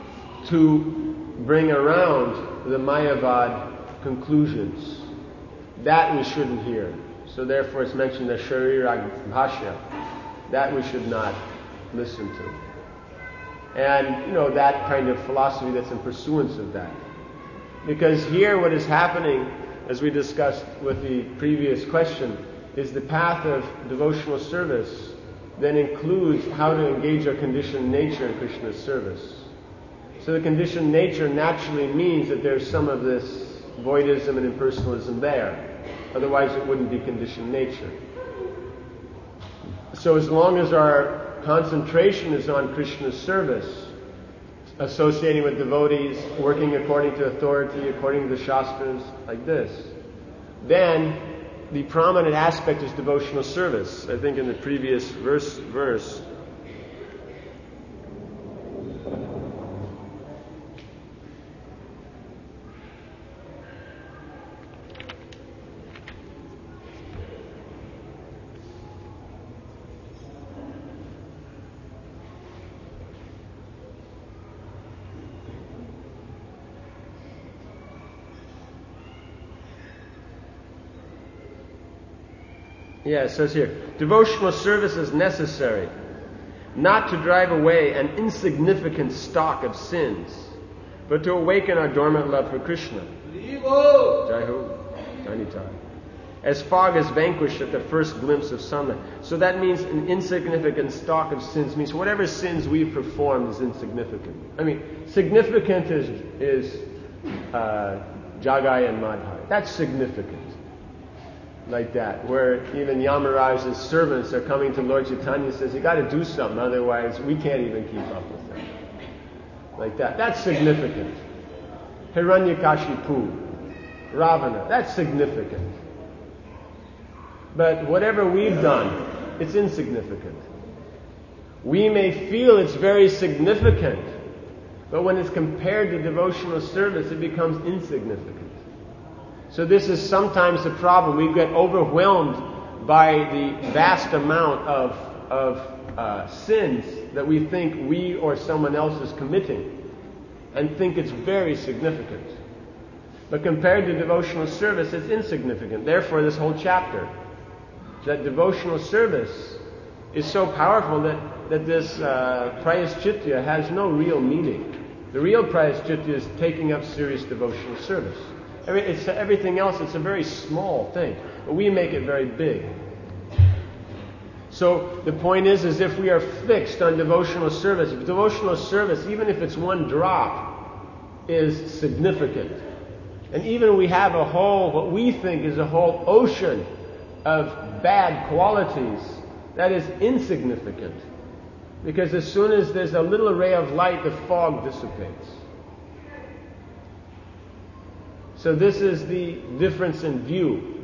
to bring around the Mayavad conclusions. that we shouldn't hear. So therefore it's mentioned the Sharira Bhashya. That we should not listen to. And, you know, that kind of philosophy that's in pursuance of that. Because here what is happening, as we discussed with the previous question, is the path of devotional service then includes how to engage our conditioned nature in Krishna's service. So the conditioned nature naturally means that there's some of this voidism and impersonalism there. Otherwise it wouldn't be conditioned nature. So as long as our concentration is on Krishna's service, associating with devotees, working according to authority, according to the Shastras, like this, then the prominent aspect is devotional service. I think in the previous verse, verse Yeah, it says here, devotional service is necessary, not to drive away an insignificant stock of sins, but to awaken our dormant love for Krishna. Jai Ho, Janitai. As fog is vanquished at the first glimpse of sunlight. So that means an insignificant stock of sins means whatever sins we've performed is insignificant. I mean, significant is, is uh, Jagai and Madhai. That's significant. Like that, where even Yamaraj's servants are coming to Lord Chaitanya and says, you got to do something, otherwise we can't even keep up with them. Like that. That's significant. Hiranyakashipu, Ravana, that's significant. But whatever we've done, it's insignificant. We may feel it's very significant, but when it's compared to devotional service, it becomes insignificant. So this is sometimes a problem. We get overwhelmed by the vast amount of, of uh, sins that we think we or someone else is committing and think it's very significant. But compared to devotional service, it's insignificant. Therefore, this whole chapter, that devotional service is so powerful that, that this uh, prayaschitya has no real meaning. The real prayaschitya is taking up serious devotional service. It's everything else, it's a very small thing, but we make it very big. So the point is, is if we are fixed on devotional service, if devotional service, even if it's one drop, is significant, and even we have a whole, what we think is a whole ocean of bad qualities, that is insignificant. Because as soon as there's a little ray of light, the fog dissipates. So this is the difference in view.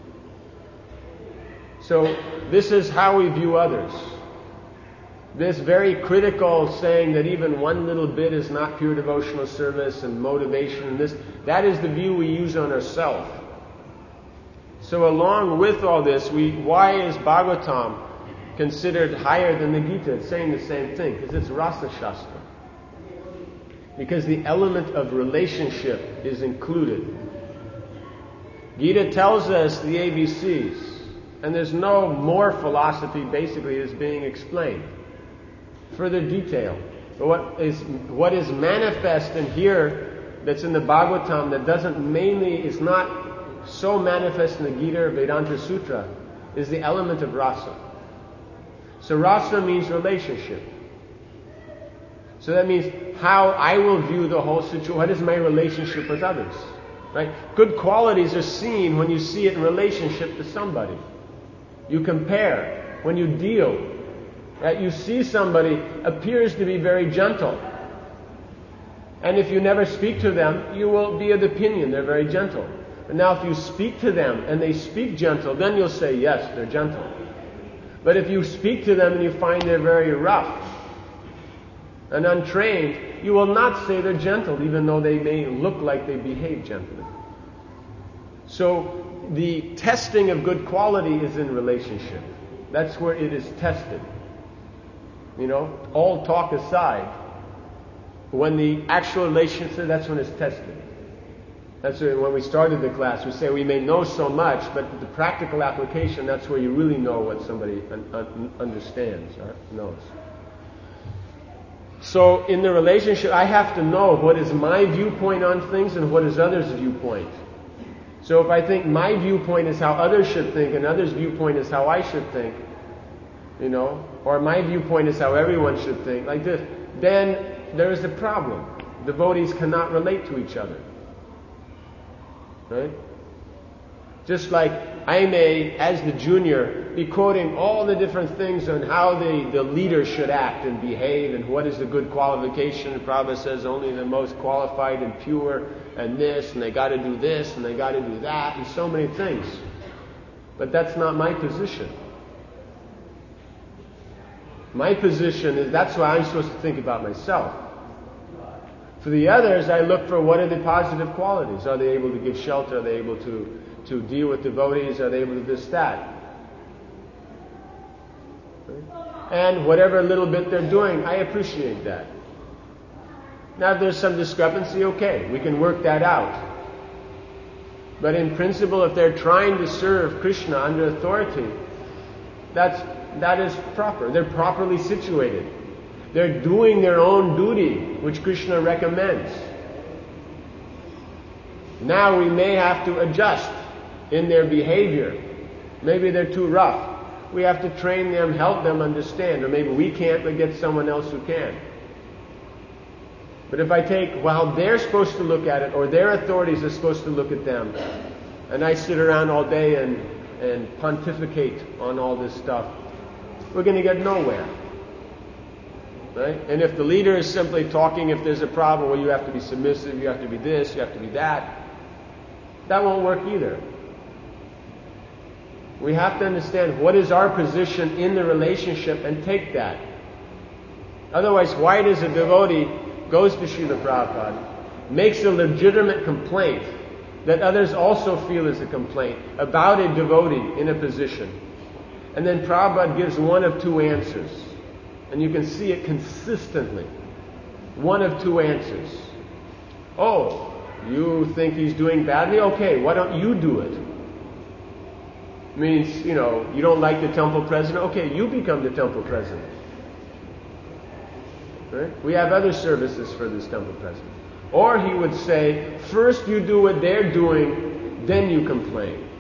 So this is how we view others. This very critical saying that even one little bit is not pure devotional service and motivation and this, that is the view we use on ourselves. So along with all this, we why is Bhagavatam considered higher than the Gita? It's saying the same thing, because it's Rasa Shastra. Because the element of relationship is included. Gita tells us the A B Cs, and there's no more philosophy basically is being explained. Further detail. But what is what is manifest in here that's in the Bhagavatam that doesn't mainly, is not so manifest in the Gita or Vedanta Sutra, is the element of rasa. So rasa means relationship. So that means how I will view the whole situation. What is my relationship with others? Right? Good qualities are seen when you see it in relationship to somebody. You compare. When you deal, right? You see somebody appears to be very gentle. And if you never speak to them, you will be of the opinion they're very gentle. But now if you speak to them and they speak gentle, then you'll say, yes, they're gentle. But if you speak to them and you find they're very rough and untrained, you will not say they're gentle, even though they may look like they behave gently. So the testing of good quality is in relationship. That's where it is tested. You know, all talk aside, when the actual relationship, that's when it's tested. That's when we started the class, we say we may know so much, but the practical application, that's where you really know what somebody un- un- understands or knows. So in the relationship, I have to know what is my viewpoint on things and what is others' viewpoint. So if I think my viewpoint is how others should think and others' viewpoint is how I should think, you know, or my viewpoint is how everyone should think, like this, then there is a problem. Devotees cannot relate to each other. Right? Just like I may, as the junior, be quoting all the different things on how the, the leader should act and behave and what is the good qualification. And Prabhupada says only the most qualified and pure and this, and they got to do this, and they got to do that, and so many things. But that's not my position. My position is, that's why I'm supposed to think about myself. For the others, I look for what are the positive qualities. Are they able to give shelter? Are they able to, to deal with devotees? Are they able to this, that? And whatever little bit they're doing, I appreciate that. Now if there's some discrepancy, okay, we can work that out. But in principle, if they're trying to serve Krishna under authority, that's, that is proper. They're properly situated. They're doing their own duty, which Krishna recommends. Now we may have to adjust in their behavior. Maybe they're too rough. We have to train them, help them understand. Or maybe we can't, but get someone else who can. But if I take, while they're supposed to look at it, or their authorities are supposed to look at them, and I sit around all day and, and pontificate on all this stuff, we're going to get nowhere. Right? And if the leader is simply talking, if there's a problem, well, you have to be submissive, you have to be this, you have to be that, that won't work either. We have to understand what is our position in the relationship and take that. Otherwise, why does a devotee goes to Srila Prabhupada, makes a legitimate complaint that others also feel is a complaint about a devotee in a position, and then Prabhupada gives one of two answers. And you can see it consistently. One of two answers. Oh, you think he's doing badly? Okay, why don't you do it? Means, you know, you don't like the temple president? Okay, you become the temple president. Right? We have other services for this temple president. Or he would say, first you do what they're doing, then you complain.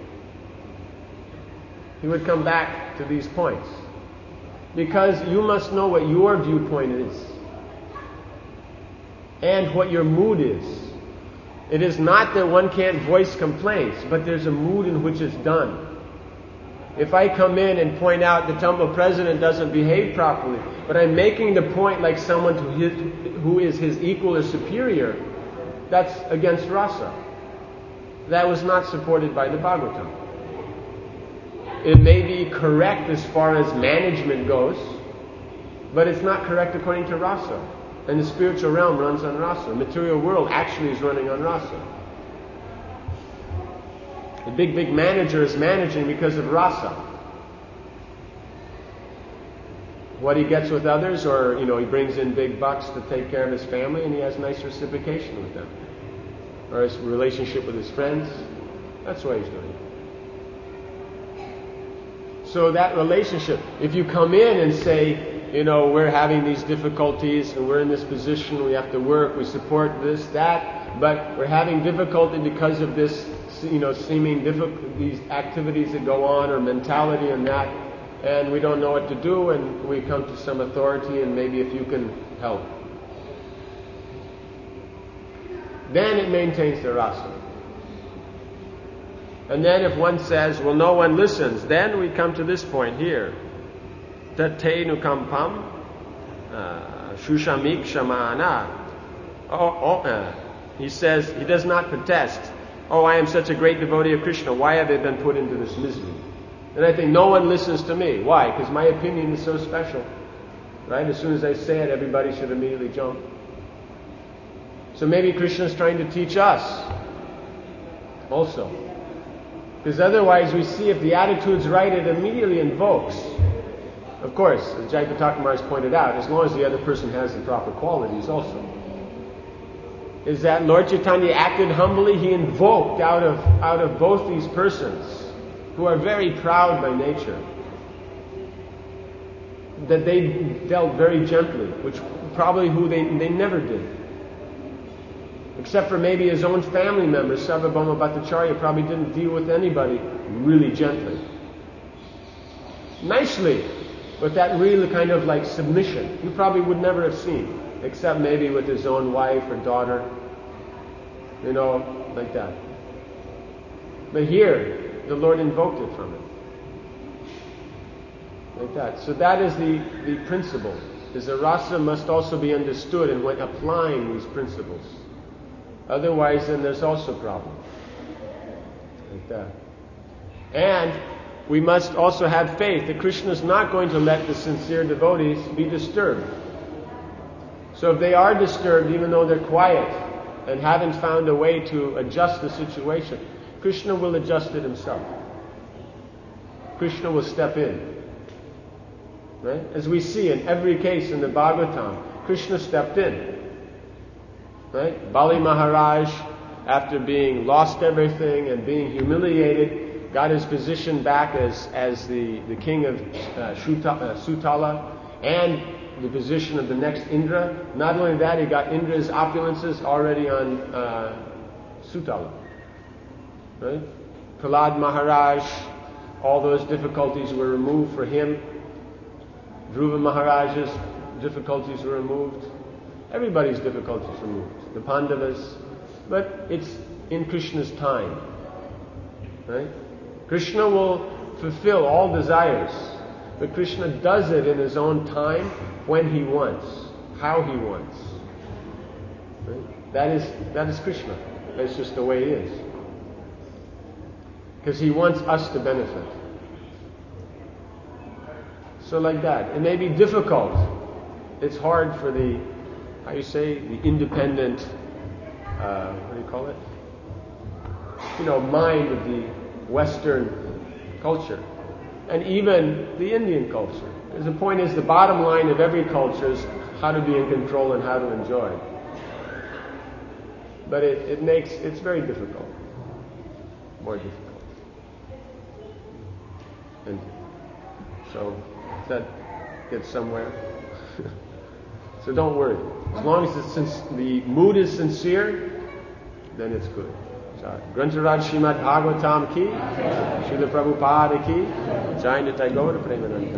He would come back to these points. Because you must know what your viewpoint is and what your mood is. It is not that one can't voice complaints, but there's a mood in which it's done. If I come in and point out the temple president doesn't behave properly, but I'm making the point like someone to his, who is his equal or superior, that's against rasa. That was not supported by the Bhagavatam. It may be correct as far as management goes, but it's not correct according to rasa. And the spiritual realm runs on rasa. The material world actually is running on rasa. The big, big manager is managing because of rasa. What he gets with others, or, you know, he brings in big bucks to take care of his family, and he has nice reciprocation with them. Or his relationship with his friends, that's what he's doing. So that relationship, if you come in and say, you know, we're having these difficulties and we're in this position, we have to work, we support this, that, but we're having difficulty because of this, you know, seeming difficult, these activities that go on, or mentality and that, and we don't know what to do, and we come to some authority, and maybe if you can help. Then it maintains the rasa. And then if one says, well, no one listens, then we come to this point here. Tate nukampam shushamik shamana. Oh, oh, uh, he says, he does not protest. Oh, I am such a great devotee of Krishna. Why have they been put into this misery? And I think no one listens to me. Why? Because my opinion is so special. Right? As soon as I say it, everybody should immediately jump. So maybe Krishna is trying to teach us also. Because otherwise we see if the attitude's right, it immediately invokes. Of course, as Jayapataka Maharaj pointed out, as long as the other person has the proper qualities also. is that Lord Chaitanya acted humbly. He invoked out of, out of both these persons, who are very proud by nature, that they dealt very gently, which probably who they, they never did. Except for maybe his own family members, Sarvabhauma Bhattacharya probably didn't deal with anybody really gently. Nicely, but that real kind of like submission, you probably would never have seen, except maybe with his own wife or daughter, you know, like that. But here, the Lord invoked it from it. Like that. So that is the, the principle, is the rasa must also be understood in when applying these principles. Otherwise, then there's also a problem. Like that. And we must also have faith that Krishna is not going to let the sincere devotees be disturbed. So if they are disturbed, even though they're quiet and haven't found a way to adjust the situation, Krishna will adjust it himself. Krishna will step in. Right? As we see in every case in the Bhagavatam, Krishna stepped in. Right? Bali Maharaj, after being lost everything and being humiliated, got his position back as, as the, the king of uh, Shuta, uh, Sutala, and the position of the next Indra. Not only that, he got Indra's opulences already on uh, Sutala. Right? Prahlad Maharaj, all those difficulties were removed for him. Dhruva Maharaj's difficulties were removed. Everybody's difficulties removed. The Pandavas. But it's in Krishna's time. Right? Krishna will fulfill all desires. But Krishna does it in his own time, when he wants, how he wants. Right? That is that is Krishna. That's just the way it is. Because he wants us to benefit. So like that. It may be difficult. It's hard for the, how you say, the independent, uh, what do you call it? You know, mind of the Western culture. And even the Indian culture. Because the point is, the bottom line of every culture is how to be in control and how to enjoy. But it, it makes, it's very difficult. More difficult. And so, that gets somewhere. So don't worry. As long as it's since the mood is sincere, then it's good. Grantharaj Srimad Bhagavatam ki, Srila Prabhupada ki, Jai Nitai Gaura Premananda.